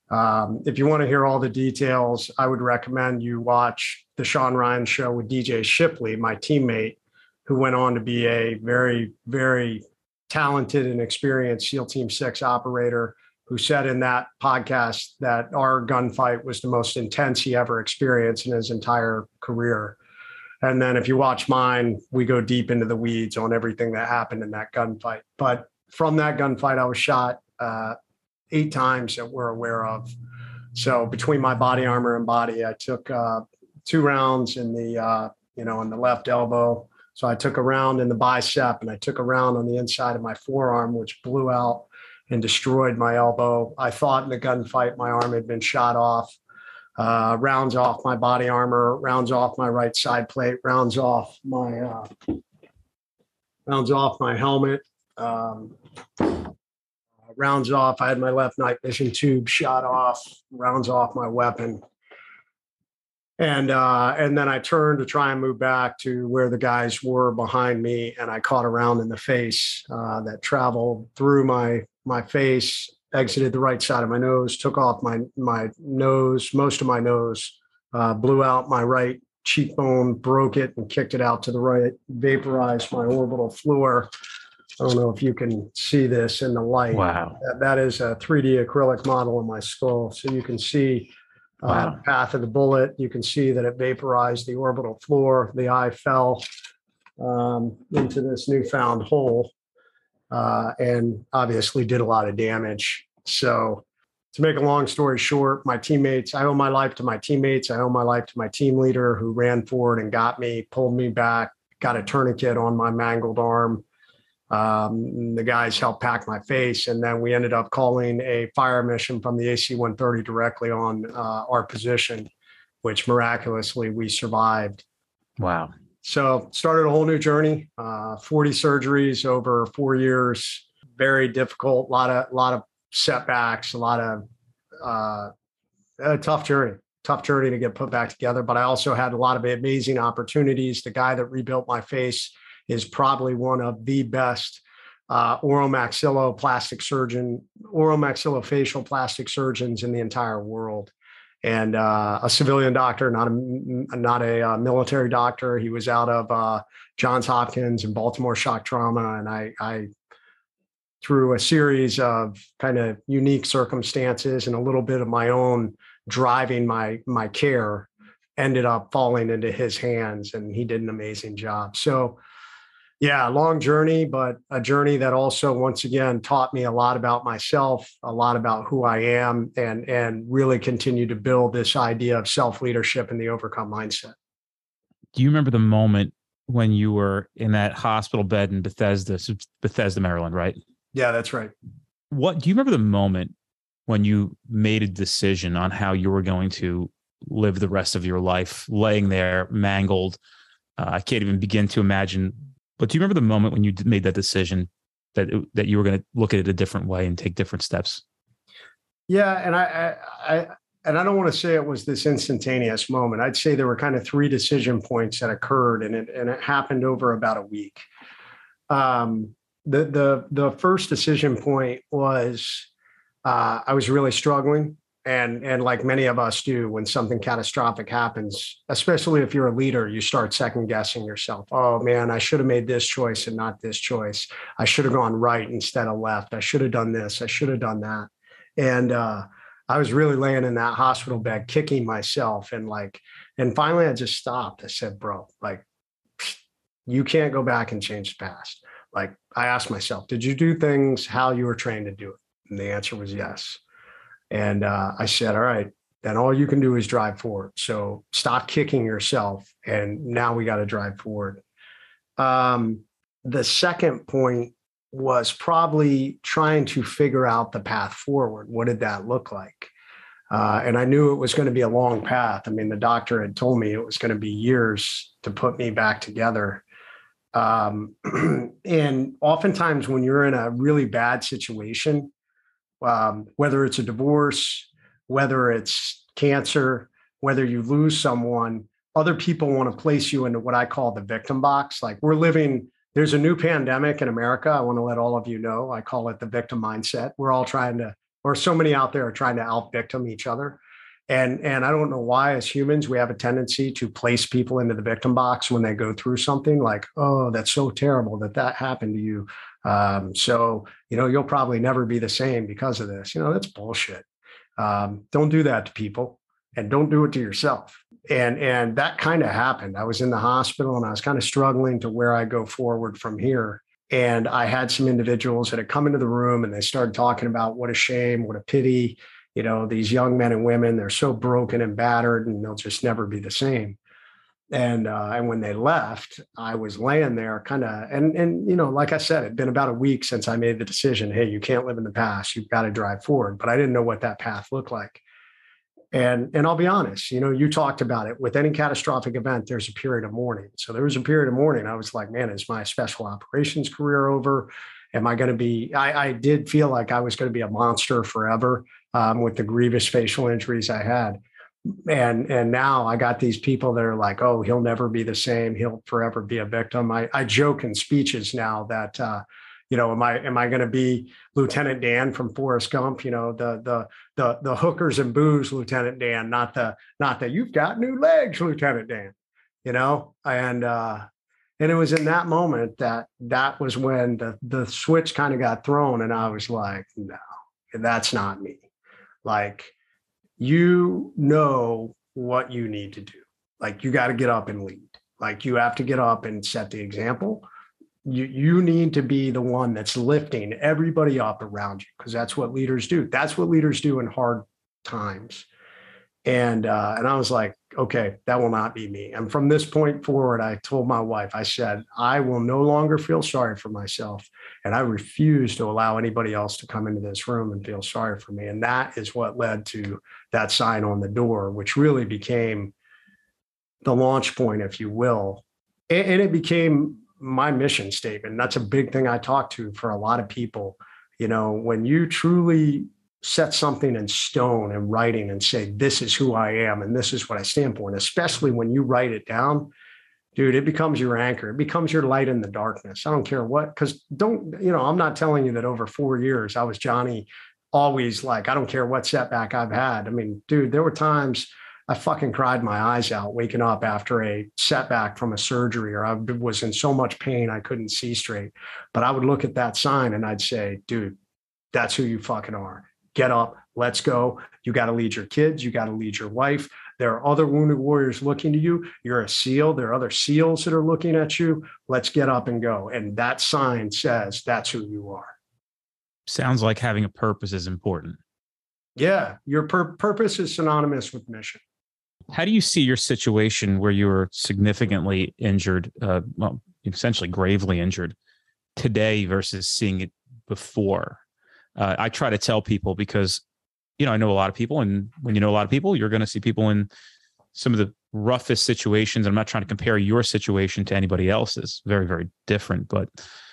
Um, if you want to hear all the details, I would recommend you watch the Sean Ryan show with D J Shipley, my teammate, who went on to be a very, very talented and experienced SEAL Team Six operator, who said in that podcast that our gunfight was the most intense he ever experienced in his entire career. And then if you watch mine, we go deep into the weeds on everything that happened in that gunfight. But from that gunfight, I was shot uh, eight times that we're aware of. So between my body armor and body, I took uh, two rounds in the, uh, you know, in the left elbow. So I took a round in the bicep, and I took a round on the inside of my forearm, which blew out and destroyed my elbow. I thought in the gunfight my arm had been shot off. Uh, rounds off my body armor, rounds off my right side plate, rounds off my uh, rounds off my helmet, um, rounds off. I had my left night vision tube shot off, rounds off my weapon. And uh, and then I turned to try and move back to where the guys were behind me, and I caught a round in the face uh, that traveled through my my face, exited the right side of my nose, took off my my nose, most of my nose, uh, blew out my right cheekbone, broke it, and kicked it out to the right, vaporized my orbital floor. I don't know if you can see this in the light. Wow. That, that is a three D acrylic model of my skull. So you can see uh, Wow. path of the bullet. You can see that it vaporized the orbital floor. The eye fell um, into this newfound hole uh, and obviously did a lot of damage. So to make a long story short, my teammates, I owe my life to my teammates. I owe my life to my team leader who ran forward and got me, pulled me back, got a tourniquet on my mangled arm. Um, the guys helped pack my face, and then we ended up calling a fire mission from the A C one thirty directly on uh, our position, which miraculously we survived. Wow. So started a whole new journey, uh, forty surgeries over four years, very difficult, a lot of, lot of setbacks, a lot of uh, a tough journey, tough journey to get put back together. But I also had a lot of amazing opportunities. The guy that rebuilt my face is probably one of the best uh, oromaxilloplastic surgeon, oromaxillofacial plastic surgeons in the entire world. And uh, a civilian doctor, not a not a uh, military doctor. He was out of uh, Johns Hopkins and Baltimore Shock Trauma. And I, I, through a series of kind of unique circumstances and a little bit of my own driving my my care, ended up falling into his hands, and he did an amazing job. So yeah, long journey, but a journey that also, once again, taught me a lot about myself, a lot about who I am, and, and really continue to build this idea of self-leadership and the overcome mindset. Do you remember the moment when you were in that hospital bed in Bethesda, Bethesda, Maryland, right? Yeah, that's right. What do you remember the moment when you made a decision on how you were going to live the rest of your life, laying there mangled? Uh, I can't even begin to imagine. But do you remember the moment when you made that decision that it, that you were going to look at it a different way and take different steps? Yeah, and I, I, I and I don't want to say it was this instantaneous moment. I'd say there were kind of three decision points that occurred, and it and it happened over about a week. Um, the the the first decision point was uh, I was really struggling. And, and like many of us do, when something catastrophic happens, especially if you're a leader, you start second guessing yourself. Oh man, I should have made this choice and not this choice. I should have gone right instead of left. I should have done this. I should have done that. And uh, I was really laying in that hospital bed, kicking myself. And like, and finally I just stopped. I said, bro, like, you can't go back and change the past. Like, I asked myself, did you do things how you were trained to do it? And the answer was yes. And uh, I said, all right, then all you can do is drive forward. So stop kicking yourself. And now we got to drive forward. Um, the second point was probably trying to figure out the path forward. What did that look like? Uh, and I knew it was going to be a long path. I mean, the doctor had told me it was going to be years to put me back together. Um, and oftentimes when you're in a really bad situation, Um, whether it's a divorce, whether it's cancer, whether you lose someone, other people want to place you into what I call the victim box. Like, we're living, there's a new pandemic in America. I want to let all of you know, I call it the victim mindset. We're all trying to, or so many out there are trying to out victim each other. And, and I don't know why, as humans, we have a tendency to place people into the victim box when they go through something like, oh, that's so terrible that that happened to you. Um, so, you know, you'll probably never be the same because of this. You know, that's bullshit. Um, don't do that to people, and don't do it to yourself. And, and that kind of happened. I was in the hospital and I was kind of struggling to where I go forward from here. And I had some individuals that had come into the room and they started talking about what a shame, what a pity. You know, these young men and women, they're so broken and battered and they'll just never be the same. And uh, and when they left, I was laying there kind of, and, and, you know, like I said, it'd been about a week since I made the decision, hey, you can't live in the past, you've got to drive forward. But I didn't know what that path looked like. And, and I'll be honest, you know, you talked about it. With any catastrophic event, there's a period of mourning. So there was a period of mourning. I was like, man, is my special operations career over? Am I going to be, I, I did feel like I was going to be a monster forever um, with the grievous facial injuries I had. And, and now I got these people that are like, oh, he'll never be the same. He'll forever be a victim. I, I joke in speeches now that, uh, you know, am I, am I going to be Lieutenant Dan from Forrest Gump? You know, the, the, the, the hookers and booze, Lieutenant Dan, not the, not that you've got new legs, Lieutenant Dan, you know? And, uh, and it was in that moment that that was when the, the switch kind of got thrown. And I was like, no, that's not me. Like, you know what you need to do. Like, you got to get up and lead. Like, you have to get up and set the example. You, you need to be the one that's lifting everybody up around you, because that's what leaders do. That's what leaders do in hard times. And, uh, and I was like, okay, that will not be me. And from this point forward, I told my wife, I said, I will no longer feel sorry for myself. And I refuse to allow anybody else to come into this room and feel sorry for me. And that is what led to that sign on the door, which really became the launch point, if you will. And, and it became my mission statement. That's a big thing I talk to for a lot of people. You know, when you truly set something in stone and writing and say, this is who I am and this is what I stand for. And especially when you write it down, dude, it becomes your anchor. It becomes your light in the darkness. I don't care what, because don't, you know, I'm not telling you that over four years, I was Johnny, always like, I don't care what setback I've had. I mean, dude, there were times I fucking cried my eyes out waking up after a setback from a surgery, or I was in so much pain I couldn't see straight. But I would look at that sign and I'd say, dude, that's who you fucking are. Get up, let's go. You got to lead your kids. You got to lead your wife. There are other wounded warriors looking to you. You're a SEAL. There are other SEALs that are looking at you. Let's get up and go. And that sign says that's who you are. Sounds like having a purpose is important. Yeah, your pur- purpose is synonymous with mission. How do you see your situation where you were significantly injured, uh, well, essentially gravely injured today versus seeing it before? Uh, I try to tell people because, you know, I know a lot of people, and when you know a lot of people, you're going to see people in some of the roughest situations. I'm not trying to compare your situation to anybody else's. Very, very different. But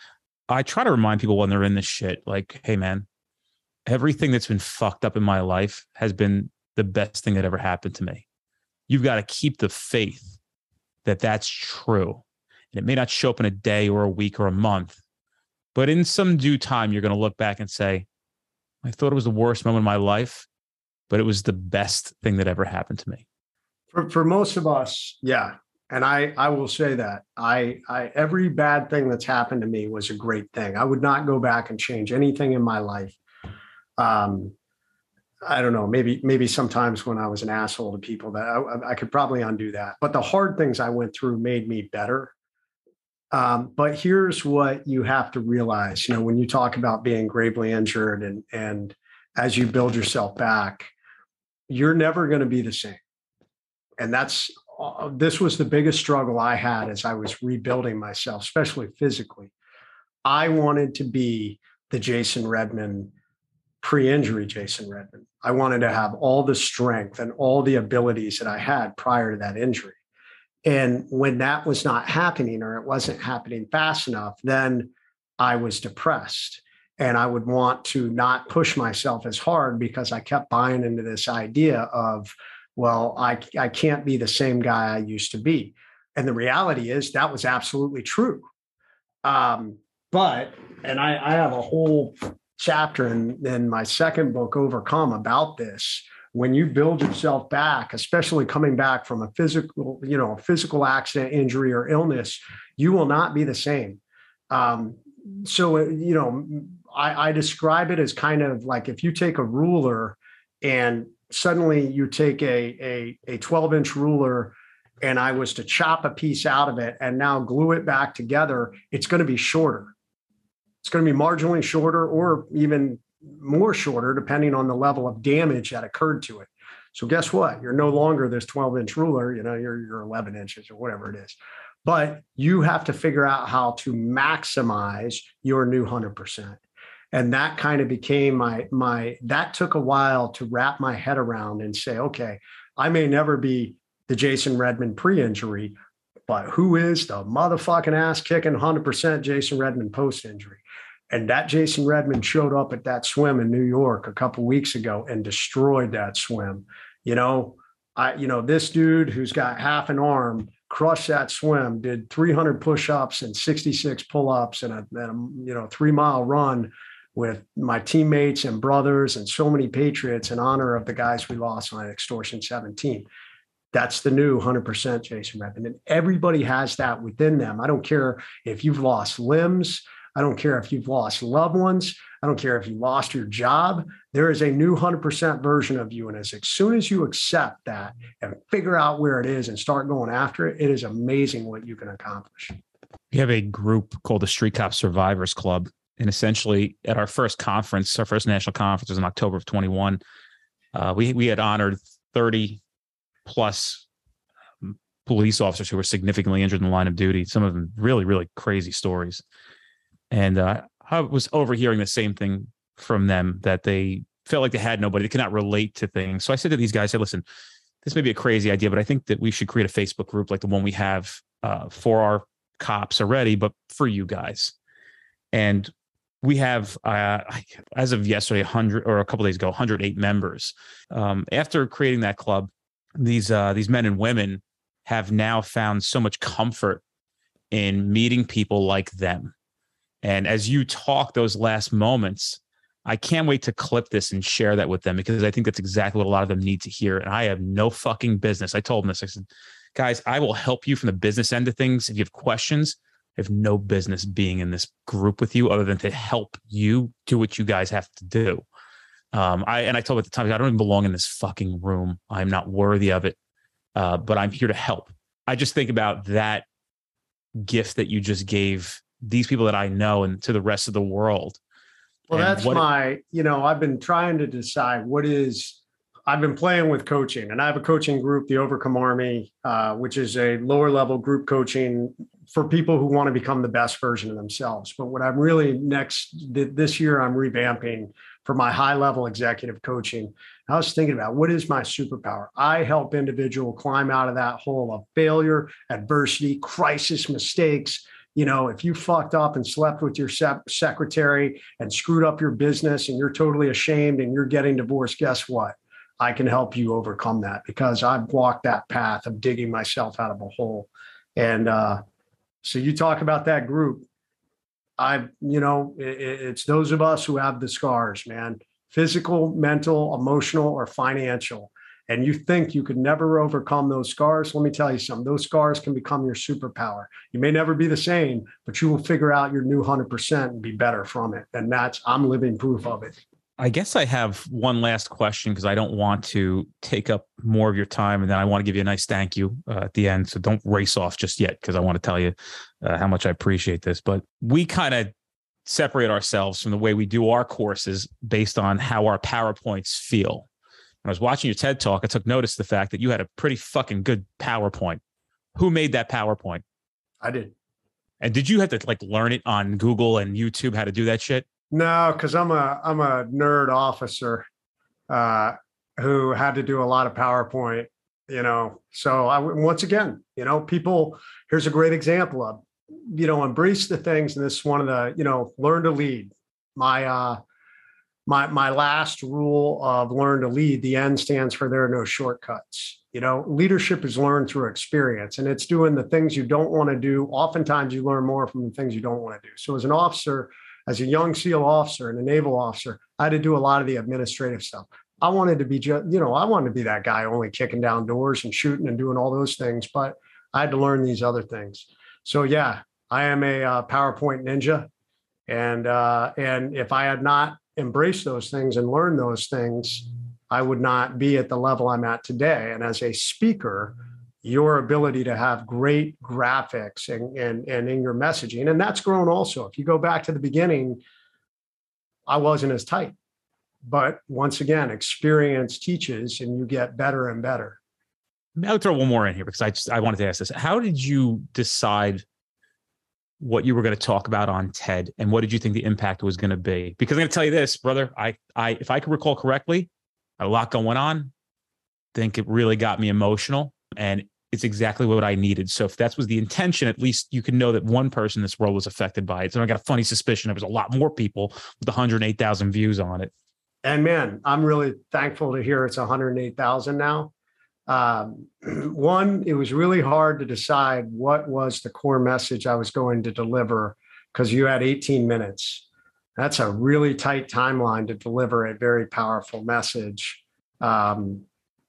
I try to remind people when they're in this shit, like, hey, man, everything that's been fucked up in my life has been the best thing that ever happened to me. You've got to keep the faith that that's true. And it may not show up in a day or a week or a month, But in some due time, you're going to look back and say, I thought it was the worst moment of my life, but it was the best thing that ever happened to me. For, for most of us, yeah. And I, I will say that I, I, every bad thing that's happened to me was a great thing. I would not go back and change anything in my life. Um, I don't know, maybe, maybe sometimes when I was an asshole to people that I, I could probably undo that, but the hard things I went through made me better. Um, but here's what you have to realize, you know, when you talk about being gravely injured and, and as you build yourself back, you're never going to be the same. And that's, uh, this was the biggest struggle I had as I was rebuilding myself, especially physically. I wanted to be the Jason Redman, pre-injury Jason Redman. I wanted to have all the strength and all the abilities that I had prior to that injury. And when that was not happening, or it wasn't happening fast enough, then I was depressed and I would want to not push myself as hard because I kept buying into this idea of, well, I, I can't be the same guy I used to be. And the reality is that was absolutely true. Um, but, and I, I have a whole chapter in, in my second book, Overcome, about this. When you build yourself back, especially coming back from a physical, you know, physical accident, injury, or illness, you will not be the same. Um, so, you know, I, I describe it as kind of like if you take a ruler and suddenly you take a, a, a twelve inch ruler and I was to chop a piece out of it and now glue it back together, it's going to be shorter. It's going to be marginally shorter or even more shorter, depending on the level of damage that occurred to it. So guess what? You're no longer this twelve inch ruler, you know, you're, you're eleven inches or whatever it is, but you have to figure out how to maximize your new one hundred percent. And that kind of became my, my, that took a while to wrap my head around and say, okay, I may never be the Jason Redman pre-injury, but who is the motherfucking ass kicking one hundred percent Jason Redman post-injury? And that Jason Redman showed up at that swim in New York a couple of weeks ago and destroyed that swim. You know, I, you know, this dude who's got half an arm crushed that swim, did three hundred push-ups and sixty-six pull-ups and a, and a you know, three mile run with my teammates and brothers and so many Patriots in honor of the guys we lost on Extortion seventeen. That's the new one hundred percent Jason Redman. And everybody has that within them. I don't care if you've lost limbs. I don't care if you've lost loved ones. I don't care if you lost your job. There is a new one hundred percent version of you. And as, as soon as you accept that and figure out where it is and start going after it, it is amazing what you can accomplish. We have a group called the Street Cop Survivors Club. And essentially at our first conference, our first national conference was in October of twenty-one. Uh, we, we had honored thirty plus police officers who were significantly injured in the line of duty. Some of them really, really crazy stories. And uh, I was overhearing the same thing from them, that they felt like they had nobody. They could not relate to things. So I said to these guys, I said, listen, this may be a crazy idea, but I think that we should create a Facebook group like the one we have uh, for our cops already, but for you guys. And we have, uh, as of yesterday, one hundred or a couple of days ago, one hundred eight members. Um, after creating that club, these uh, these men and women have now found so much comfort in meeting people like them. And as you talk those last moments, I can't wait to clip this and share that with them, because I think that's exactly what a lot of them need to hear. And I have no fucking business. I told them this. I said, guys, I will help you from the business end of things. If you have questions, I have no business being in this group with you other than to help you do what you guys have to do. Um, I and I told them at the time, I don't even belong in this fucking room. I'm not worthy of it, uh, but I'm here to help. I just think about that gift that you just gave these people that I know and to the rest of the world. Well, that's my, it, you know, I've been trying to decide what is, I've been playing with coaching, and I have a coaching group, the Overcome Army, uh, which is a lower level group coaching for people who want to become the best version of themselves. But what I'm really next this year, I'm revamping for my high level executive coaching. I was thinking about, what is my superpower? I help individual climb out of that hole of failure, adversity, crisis, mistakes. You know, if you fucked up and slept with your sep- secretary and screwed up your business and you're totally ashamed and you're getting divorced, guess what? I can help you overcome that, because I've walked that path of digging myself out of a hole. And uh, so you talk about that group. I, you know, it, it's those of us who have the scars, man, physical, mental, emotional, or financial. And you think you could never overcome those scars. Let me tell you something. Those scars can become your superpower. You may never be the same, but you will figure out your new one hundred percent and be better from it. And that's, I'm living proof of it. I guess I have one last question because I don't want to take up more of your time. And then I want to give you a nice thank you uh, at the end. So don't race off just yet because I want to tell you uh, how much I appreciate this. But we kind of separate ourselves from the way we do our courses based on how our PowerPoints feel. When I was watching your TED Talk, I took notice of the fact that you had a pretty fucking good PowerPoint. Who made that PowerPoint? I did. And did you have to like learn it on Google and YouTube how to do that shit? No, because I'm a I'm a nerd officer uh, who had to do a lot of PowerPoint, you know. So I once again, you know, people. Here's a great example of, you know, embrace the things, and this is one of the, you know, learn to lead. My uh, my my last rule of learn to lead. The N stands for there are no shortcuts. You know, leadership is learned through experience, and it's doing the things you don't want to do. Oftentimes, you learn more from the things you don't want to do. So as an officer. As a young SEAL officer and a naval officer, I had to do a lot of the administrative stuff. I wanted to be, just, you know, I wanted to be that guy only kicking down doors and shooting and doing all those things, but I had to learn these other things. So yeah, I am a uh, PowerPoint ninja, and uh, and if I had not embraced those things and learned those things, I would not be at the level I'm at today. And as a speaker, your ability to have great graphics and, and, and in your messaging. And that's grown also. If you go back to the beginning, I wasn't as tight. But once again, experience teaches and you get better and better. I'll throw one more in here because I just I wanted to ask this. How did you decide what you were going to talk about on TED and what did you think the impact was going to be? Because I'm going to tell you this, brother, I, I if I can recall correctly, a lot going on. I think it really got me emotional. And it's exactly what I needed. So if that was the intention, at least you can know that one person in this world was affected by it. So I got a funny suspicion there was a lot more people with one hundred eight thousand views on it. And man, I'm really thankful to hear it's one hundred eight thousand now. Um, one, it was really hard to decide what was the core message I was going to deliver because you had eighteen minutes. That's a really tight timeline to deliver a very powerful message. Um,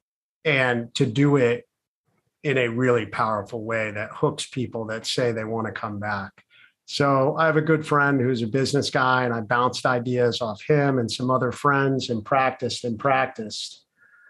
and to do it in a really powerful way that hooks people that say they want to come back. So I have a good friend who's a business guy, and I bounced ideas off him and some other friends and practiced and practiced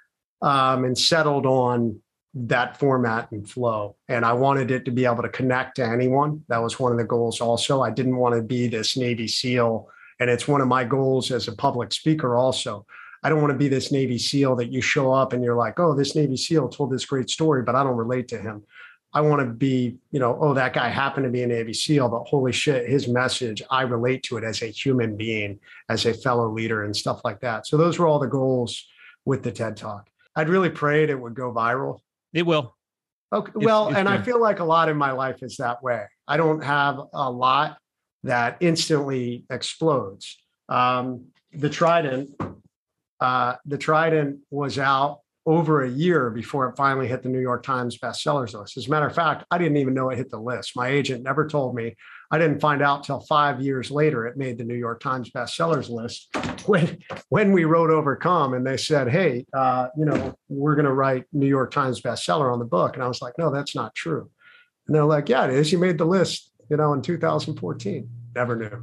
um, and settled on that format and flow. And I wanted it to be able to connect to anyone. That was one of the goals also. I didn't want to be this Navy SEAL. And it's one of my goals as a public speaker also. I don't want to be this Navy SEAL that you show up and you're like, oh, this Navy SEAL told this great story, but I don't relate to him. I want to be, you know, oh, that guy happened to be a Navy SEAL, but holy shit, his message, I relate to it as a human being, as a fellow leader and stuff like that. So those were all the goals with the TED Talk. I'd really prayed it would go viral. It will. Okay. Well, it's, it's and good. I feel like a lot in my life is that way. I don't have a lot that instantly explodes. Um, the Trident, uh, the Trident was out over a year before it finally hit the New York Times bestsellers list. As a matter of fact, I didn't even know it hit the list. My agent never told me. I didn't find out till five years later it made the New York Times bestsellers list when, when we wrote Overcome and they said, hey, uh, you know, we're going to write New York Times bestseller on the book. And I was like, no, that's not true. And they're like, yeah, it is. You made the list, you know, in two thousand fourteen. Never knew.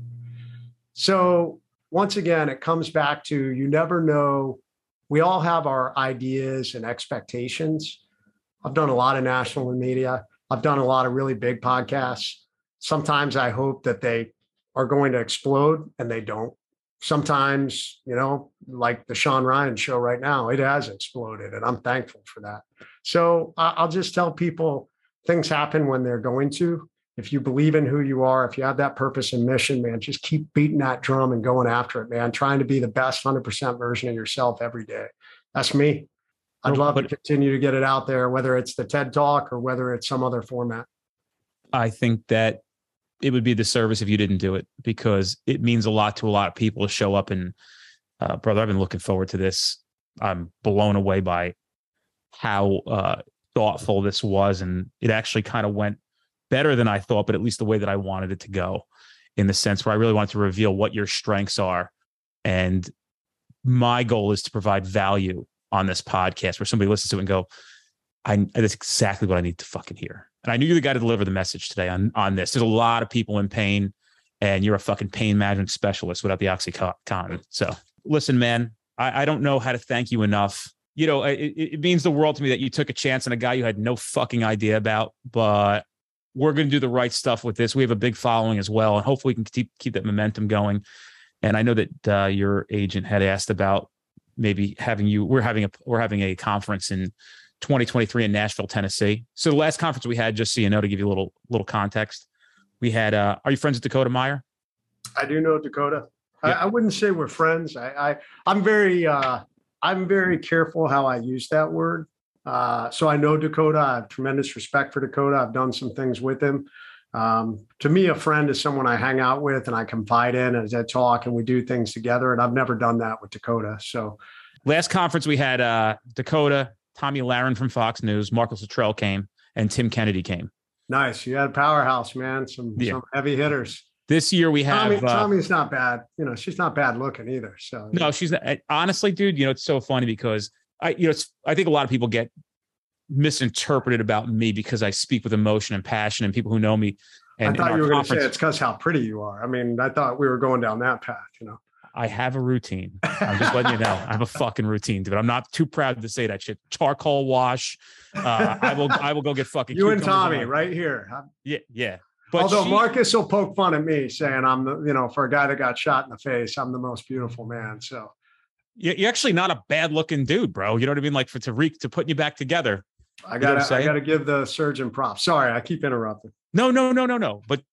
So once again, it comes back to you never know. We all have our ideas and expectations. I've done a lot of national media. I've done a lot of really big podcasts. Sometimes I hope that they are going to explode and they don't. Sometimes, you know, like the Sean Ryan show right now, it has exploded and I'm thankful for that. So I'll just tell people things happen when they're going to. If you believe in who you are, if you have that purpose and mission, man, just keep beating that drum and going after it, man, trying to be the best one hundred percent version of yourself every day. That's me. I'd love to continue to get it out there, whether it's the TED Talk or whether it's some other format. I think that it would be the service if you didn't do it because it means a lot to a lot of people to show up. And uh, brother, I've been looking forward to this. I'm blown away by how uh, thoughtful this was. And it actually kind of went better than I thought, but at least the way that I wanted it to go. in the sense where I really wanted to reveal what your strengths are. And my goal is to provide value on this podcast where somebody listens to it and go, I, that's exactly what I need to fucking hear. And I knew you're the guy to deliver the message today on, on this. There's a lot of people in pain, and you're a fucking pain management specialist without the OxyContin. So listen, man, I, I don't know how to thank you enough. You know, it, it means the world to me that you took a chance on a guy you had no fucking idea about, but we're going to do the right stuff with this. We have a big following as well, and hopefully we can keep, keep that momentum going. And I know that uh, your agent had asked about maybe having you, we're having a, we're having a conference in twenty twenty-three in Nashville, Tennessee. So the last conference we had, just so you know, to give you a little, little context, we had, uh, are you friends with Dakota Meyer? I do know Dakota. Yep. I, I wouldn't say we're friends. I, I I'm very, uh, I'm very careful how I use that word. Uh, so I know Dakota. I have tremendous respect for Dakota. I've done some things with him. Um, to me, a friend is someone I hang out with and I confide in as I talk and we do things together. And I've never done that with Dakota. So last conference we had uh, Dakota, Tommy Lahren from Fox News, Marcus Luttrell came, and Tim Kennedy came. Nice. You had a powerhouse, man. Some, Yeah. some heavy hitters. This year we have Tommy, uh, Tommy's not bad. You know, she's not bad looking either. So no, she's not, honestly, dude. You know, it's so funny because I, you know, it's, I think a lot of people get misinterpreted about me because I speak with emotion and passion, and people who know me. And I thought in you our were going to say conference, it's because how pretty you are. I mean, I thought we were going down that path, you know. I have a routine. I'm just letting you know. I have a fucking routine, dude. I'm not too proud to say that shit. Charcoal wash. Uh, I will. I will go get fucking. You and cucumbers Tommy on- right here. Yeah, yeah. But Although she- Marcus will poke fun at me saying I'm the, you know, for a guy that got shot in the face, I'm the most beautiful man. So you're actually not a bad looking dude, bro. You know what I mean? Like for to re- to putting you back together. I You know what I'm gotta, I saying? gotta give the surgeon props. Sorry, I keep interrupting. No, no, no, no, no. But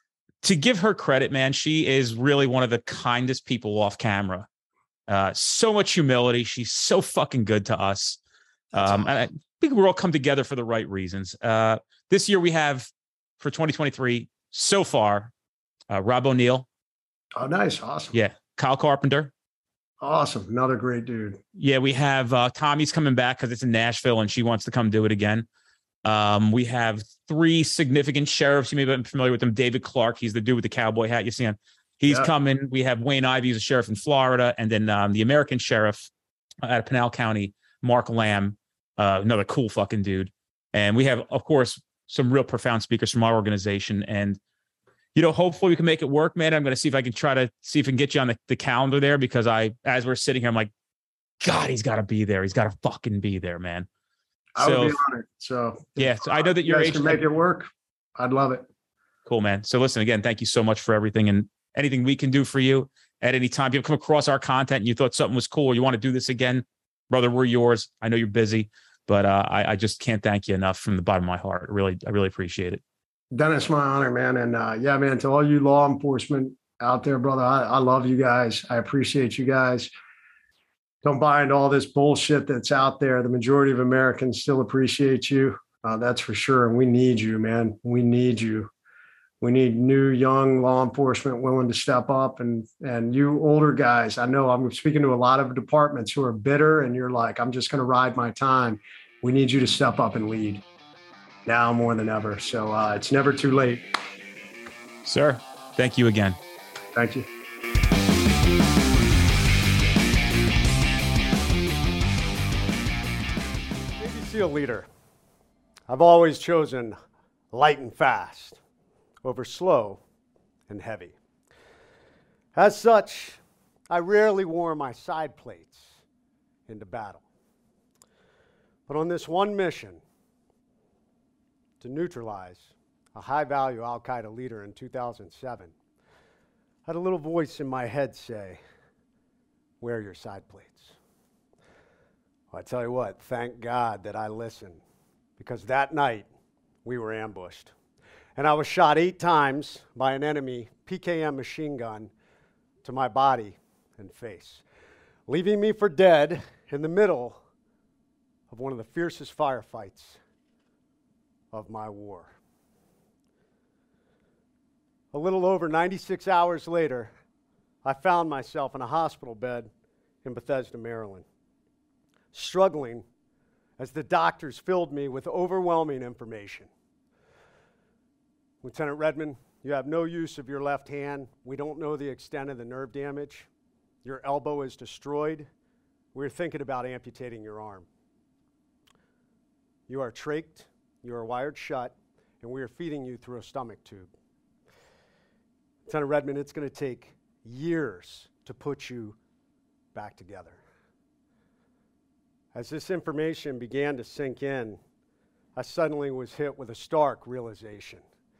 to give her credit, man, she is really one of the kindest people off camera. Uh, so much humility. She's so fucking good to us. That's Um, and I think we're all come together for the right reasons. Uh, this year we have for twenty twenty-three so far, uh, Rob O'Neill. Oh, nice. Awesome. Yeah. Kyle Carpenter. Awesome. Another great dude. Yeah. We have uh, Tommy's coming back because it's in Nashville and she wants to come do it again. Um, we have three significant sheriffs. You may have been familiar with them. David Clark. He's the dude with the cowboy hat. You see him. He's Yeah. coming. We have Wayne Ivey, who's a sheriff in Florida. And then um, the American sheriff out of Pinal County, Mark Lamb, uh, another cool fucking dude. And we have, of course, some real profound speakers from our organization. And, you know, hopefully we can make it work, man. I'm going to see if I can try to see if I can get you on the, the calendar there, because I, as we're sitting here, I'm like, God, he's got to be there. He's got to fucking be there, man. I So- would be honored. So Yeah. So I know that you your guys agent can make it work. I'd love it. Cool, man. So listen, again, thank you so much for everything, and anything we can do for you at any time. If you've come across our content and you thought something was cool, or you want to do this again, brother, we're yours. I know you're busy, but uh, I, I just can't thank you enough from the bottom of my heart. Really, I really appreciate it. Dennis, my honor, man. And uh, yeah, man, to all you law enforcement out there, brother, I, I love you guys. I appreciate you guys. Don't buy into all this bullshit that's out there. The majority of Americans still appreciate you. Uh, that's for sure. And we need you, man. We need you. We need new, young law enforcement willing to step up. And, and you older guys, I know I'm speaking to a lot of departments who are bitter and you're like, I'm just going to ride my time. We need you to step up and lead now more than ever. So uh, it's never too late. Sir, thank you again. Thank you. Navy SEAL leader. I've always chosen light and fast over slow and heavy. As such, I rarely wore my side plates into battle. But on this one mission to neutralize a high-value Al-Qaeda leader in two thousand seven, I had a little voice in my head say, wear your side plates. Well, I tell you what, thank God that I listened, because that night we were ambushed. And I was shot eight times by an enemy P K M machine gun to my body and face, leaving me for dead in the middle of one of the fiercest firefights of my war. A little over ninety-six hours later, I found myself in a hospital bed in Bethesda, Maryland, struggling as the doctors filled me with overwhelming information. Lieutenant Redmond, You have no use of your left hand. We don't know the extent of the nerve damage. Your elbow is destroyed. We're thinking about amputating your arm. You are trached, you are wired shut, and we are feeding you through a stomach tube. Lieutenant Redmond, it's going to take years to put you back together. As this information began to sink in, I suddenly was hit with a stark realization.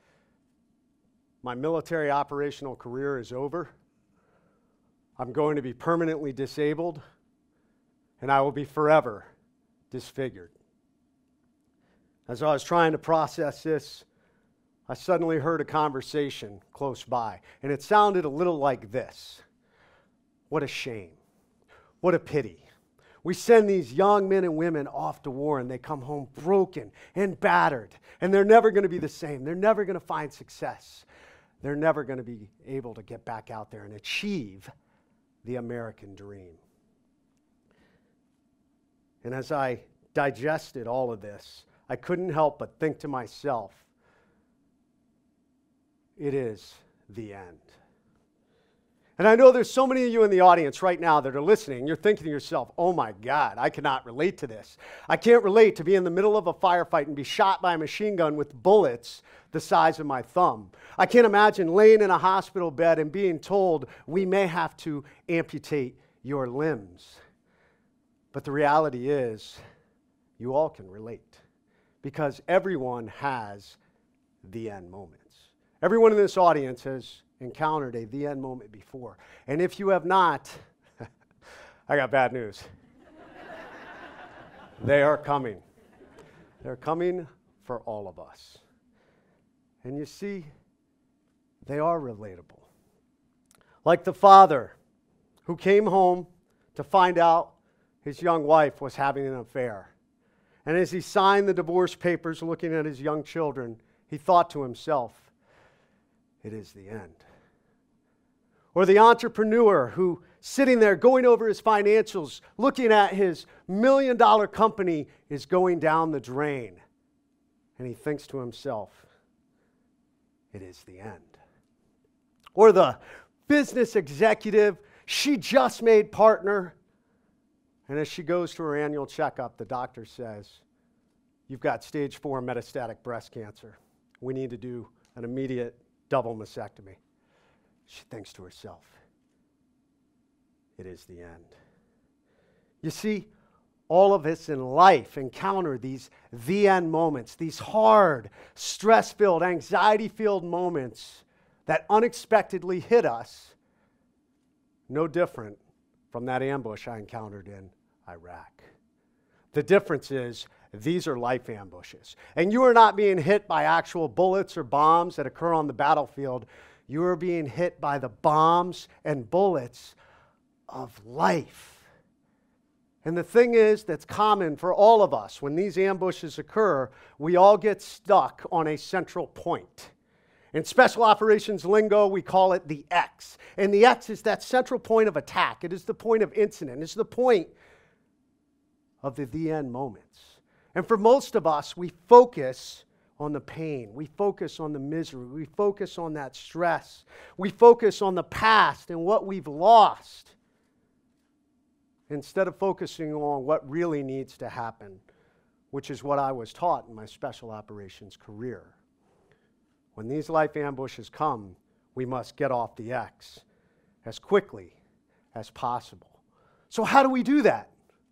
My military operational career is over. I'm going to be permanently disabled, and I will be forever disfigured. As I was trying to process this, I suddenly heard a conversation close by, and it sounded a little like this. What a shame. What a pity. We send these young men and women off to war, and they come home broken and battered, and they're never going to be the same. They're never going to find success. They're never going to be able to get back out there and achieve the American dream. And as I digested all of this, I couldn't help but think to myself, it is the end. And I know there's so many of you in the audience right now that are listening. You're thinking to yourself, oh my God, I cannot relate to this. I can't relate to be in the middle of a firefight and be shot by a machine gun with bullets the size of my thumb. I can't imagine laying in a hospital bed and being told we may have to amputate your limbs. But the reality is, you all can relate, because everyone has the end moments. Everyone in this audience has encountered a the end moment before. And if you have not, I got bad news. They are coming. They're coming for all of us. And you see, they are relatable. Like the father who came home to find out his young wife was having an affair. And as he signed the divorce papers looking at his young children, he thought to himself, it is the end. Or the entrepreneur who, sitting there going over his financials, looking at his million dollar company is going down the drain. And he thinks to himself, it is the end. Or the business executive, she just made partner. And as she goes to her annual checkup, the doctor says, you've got stage four metastatic breast cancer. We need to do an immediate double mastectomy. She thinks to herself, it is the end. You see, all of us in life encounter these the end moments, these hard, stress-filled, anxiety-filled moments that unexpectedly hit us, no different from that ambush I encountered in Iraq. The difference is these are life ambushes. And you are not being hit by actual bullets or bombs that occur on the battlefield. You are being hit by the bombs and bullets of life. And the thing is that's common for all of us, when these ambushes occur, we all get stuck on a central point. In special operations lingo, we call it the X. And the X is that central point of attack. It is the point of incident. It's the point of the the end moments. And for most of us, we focus on the pain. We focus on the misery. We focus on that stress. We focus on the past and what we've lost, instead of focusing on what really needs to happen, which is what I was taught in my special operations career. When these life ambushes come, we must get off the X as quickly as possible. So how do we do that?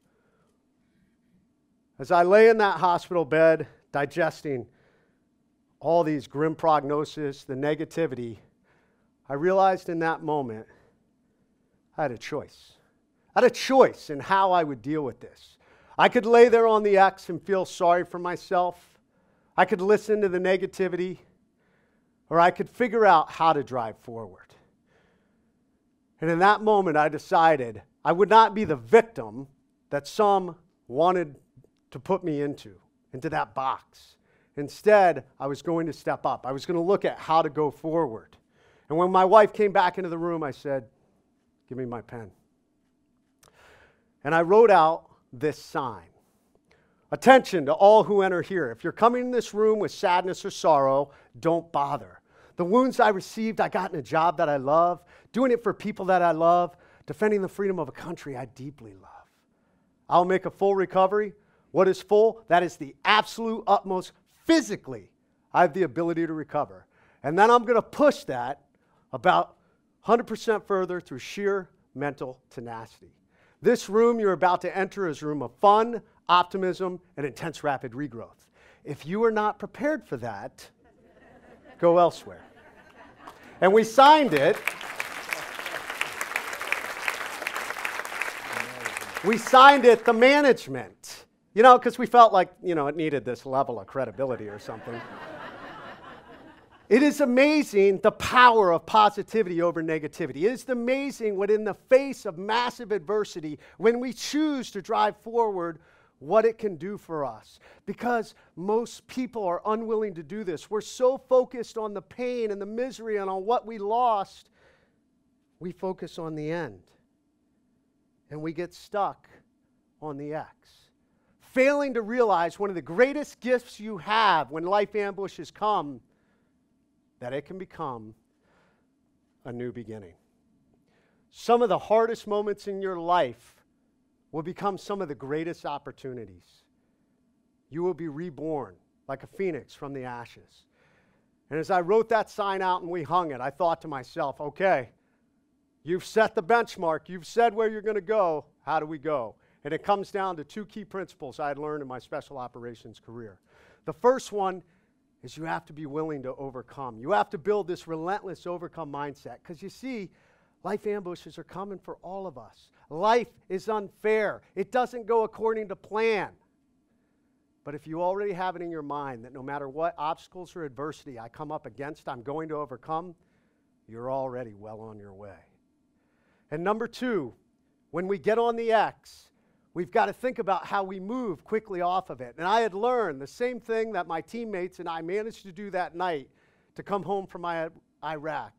As I lay in that hospital bed, digesting all these grim prognoses, the negativity, I realized in that moment I had a choice. I had a choice in how I would deal with this. I could lay there on the X and feel sorry for myself. I could listen to the negativity, or I could figure out how to drive forward. And in that moment, I decided I would not be the victim that some wanted to put me into, into that box. Instead, I was going to step up. I was going to look at how to go forward. And when my wife came back into the room, I said, give me my pen. And I wrote out this sign. Attention to all who enter here. If you're coming in this room with sadness or sorrow, don't bother. The wounds I received, I got in a job that I love, doing it for people that I love, defending the freedom of a country I deeply love. I'll make a full recovery. What is full? That is the absolute utmost physically I have the ability to recover. And then I'm going to push that about one hundred percent further through sheer mental tenacity. This room you're about to enter is a room of fun, optimism, and intense rapid regrowth. If you are not prepared for that, go elsewhere. And we signed it. We signed it, the management. You know, because we felt like, you know, it needed this level of credibility or something. It is amazing the power of positivity over negativity. It is amazing when in the face of massive adversity, when we choose to drive forward, what it can do for us. Because most people are unwilling to do this. We're so focused on the pain and the misery and on what we lost, we focus on the end. And we get stuck on the X. Failing to realize one of the greatest gifts you have when life ambushes come, that it can become a new beginning. Some of the hardest moments in your life will become some of the greatest opportunities. You will be reborn like a phoenix from the ashes. And as I wrote that sign out and we hung it, I thought to myself, okay, you've set the benchmark. You've said where you're going to go. How do we go? And it comes down to two key principles I had learned in my special operations career. The first one is you have to be willing to overcome. You have to build this relentless overcome mindset. Because you see, life ambushes are coming for all of us. Life is unfair. It doesn't go according to plan. But if you already have it in your mind that no matter what obstacles or adversity I come up against, I'm going to overcome, you're already well on your way. And number two, when we get on the X, we've got to think about how we move quickly off of it. And I had learned the same thing that my teammates and I managed to do that night to come home from I- Iraq.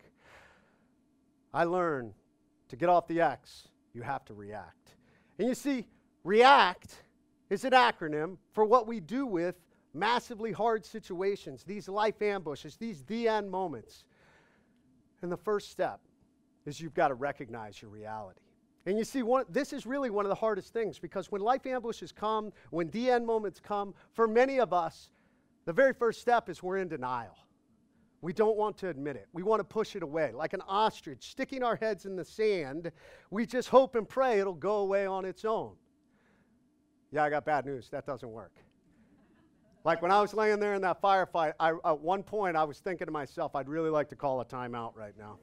I learned to get off the X, you have to react. And you see, REACT is an acronym for what we do with massively hard situations, these life ambushes, these the end moments. And the first step is you've got to recognize your reality. And you see, one, this is really one of the hardest things, because when life ambushes come, when the end moments come, for many of us, the very first step is we're in denial. We don't want to admit it. We want to push it away. Like an ostrich sticking our heads in the sand, we just hope and pray it'll go away on its own. Yeah, I got bad news. That doesn't work. Like when I was laying there in that firefight, I, at one point I was thinking to myself, I'd really like to call a timeout right now.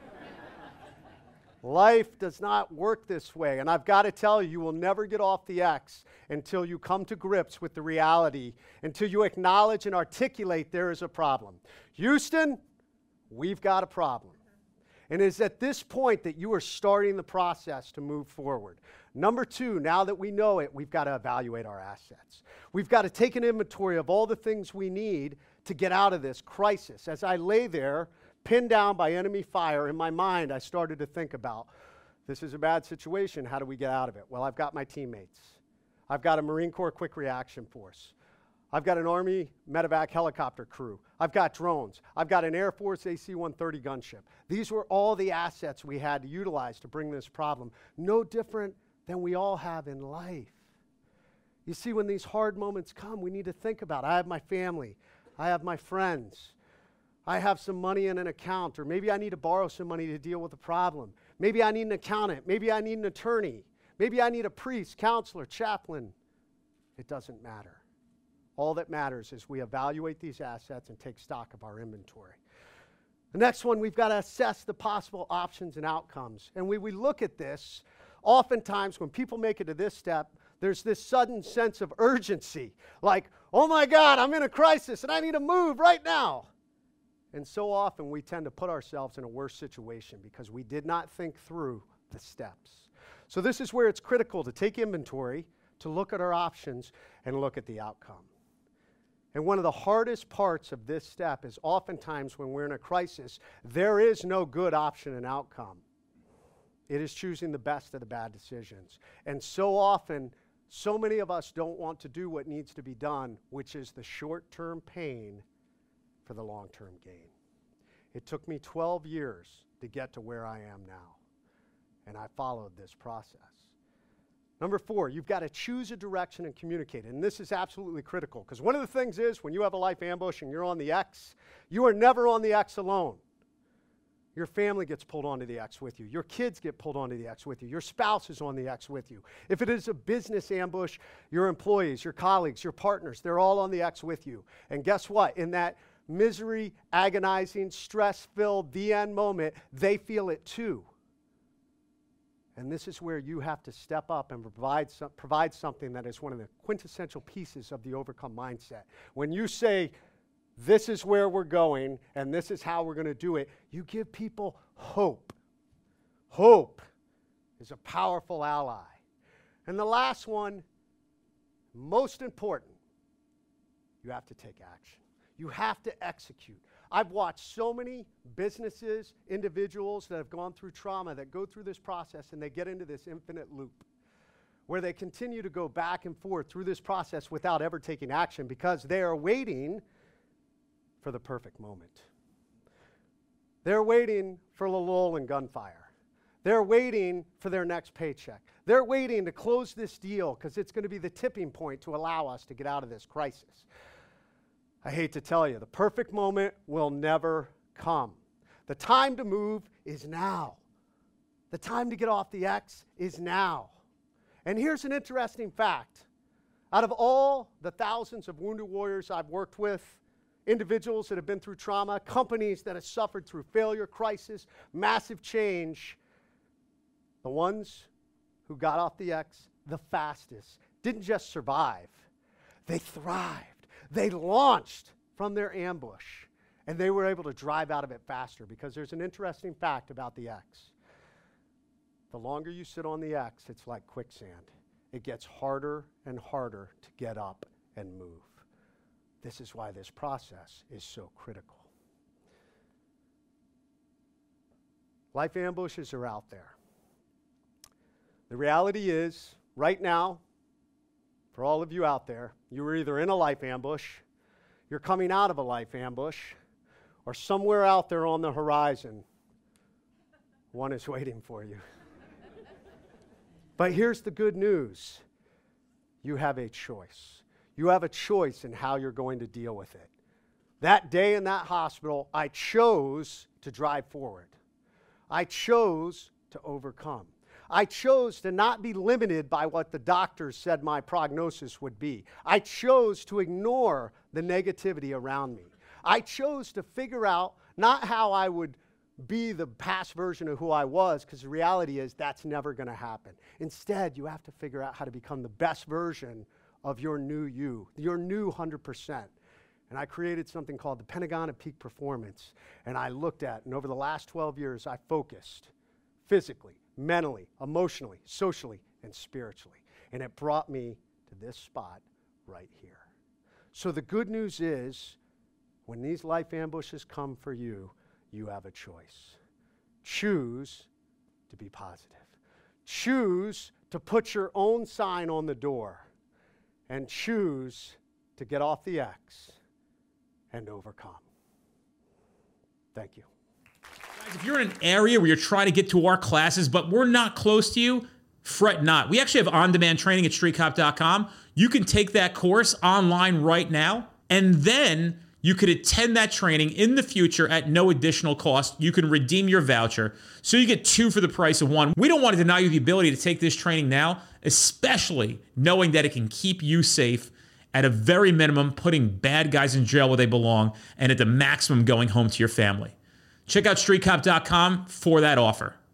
Life does not work this way, and I've got to tell you, you will never get off the X until you come to grips with the reality, until you acknowledge and articulate there is a problem. Houston, we've got a problem. And it is at this point that you are starting the process to move forward. Number two, now that we know it, we've got to evaluate our assets. We've got to take an inventory of all the things we need to get out of this crisis. As I lay there, pinned down by enemy fire, in my mind, I started to think about, this is a bad situation. How do we get out of it? Well, I've got my teammates. I've got a Marine Corps Quick Reaction Force. I've got an Army medevac helicopter crew. I've got drones. I've got an Air Force A C one thirty gunship. These were all the assets we had to utilize to bring this problem. No different than we all have in life. You see, when these hard moments come, we need to think about, I have my family. I have my friends. I have some money in an account, or maybe I need to borrow some money to deal with a problem. Maybe I need an accountant. Maybe I need an attorney. Maybe I need a priest, counselor, chaplain. It doesn't matter. All that matters is we evaluate these assets and take stock of our inventory. The next one, we've got to assess the possible options and outcomes. And when we look at this, oftentimes when people make it to this step, there's this sudden sense of urgency. Like, oh my God, I'm in a crisis and I need to move right now. And so often we tend to put ourselves in a worse situation because we did not think through the steps. So this is where it's critical to take inventory, to look at our options, and look at the outcome. And one of the hardest parts of this step is oftentimes when we're in a crisis, there is no good option and outcome. It is choosing the best of the bad decisions. And so often, so many of us don't want to do what needs to be done, which is the short-term pain for the long-term gain. It took me twelve years to get to where I am now, and I followed this process. Number four, you've got to choose a direction and communicate. And this is absolutely critical, because one of the things is when you have a life ambush and you're on the X, you are never on the X alone. Your family gets pulled onto the X with you. Your kids get pulled onto the X with you. Your spouse is on the X with you. If it is a business ambush, your employees, your colleagues, your partners, they're all on the X with you. And guess what? In that misery, agonizing, stress-filled, the end moment, they feel it too. And this is where you have to step up and provide, some, provide something that is one of the quintessential pieces of the overcome mindset. When you say, this is where we're going, and this is how we're going to do it, you give people hope. Hope is a powerful ally. And the last one, most important, you have to take action. You have to execute. I've watched so many businesses, individuals that have gone through trauma that go through this process and they get into this infinite loop where they continue to go back and forth through this process without ever taking action because they are waiting for the perfect moment. They're waiting for the lull and gunfire. They're waiting for their next paycheck. They're waiting to close this deal because it's going to be the tipping point to allow us to get out of this crisis. I hate to tell you, the perfect moment will never come. The time to move is now. The time to get off the X is now. And here's an interesting fact. Out of all the thousands of wounded warriors I've worked with, individuals that have been through trauma, companies that have suffered through failure, crisis, massive change, the ones who got off the X the fastest didn't just survive, they thrived. They launched from their ambush, and they were able to drive out of it faster because there's an interesting fact about the X. The longer you sit on the X, it's like quicksand. It gets harder and harder to get up and move. This is why this process is so critical. Life ambushes are out there. The reality is, right now, for all of you out there, you were either in a life ambush, you're coming out of a life ambush, or somewhere out there on the horizon, one is waiting for you. But here's the good news. You have a choice. You have a choice in how you're going to deal with it. That day in that hospital, I chose to drive forward. I chose to overcome. I chose to not be limited by what the doctors said my prognosis would be. I chose to ignore the negativity around me. I chose to figure out not how I would be the past version of who I was, because the reality is that's never going to happen. Instead, you have to figure out how to become the best version of your new you, your new one hundred percent. And I created something called the Pentagon of Peak Performance. And I looked at, and over the last twelve years, I focused physically, mentally, emotionally, socially, and spiritually. And it brought me to this spot right here. So the good news is, when these life ambushes come for you, you have a choice. Choose to be positive. Choose to put your own sign on the door. And choose to get off the X and overcome. Thank you. Guys, if you're in an area where you're trying to get to our classes, but we're not close to you, fret not. We actually have on-demand training at street cop dot com. You can take that course online right now, and then you could attend that training in the future at no additional cost. You can redeem your voucher, so you get two for the price of one. We don't want to deny you the ability to take this training now, especially knowing that it can keep you safe, at a very minimum, putting bad guys in jail where they belong, and at the maximum, going home to your family. Check out street cop dot com for that offer.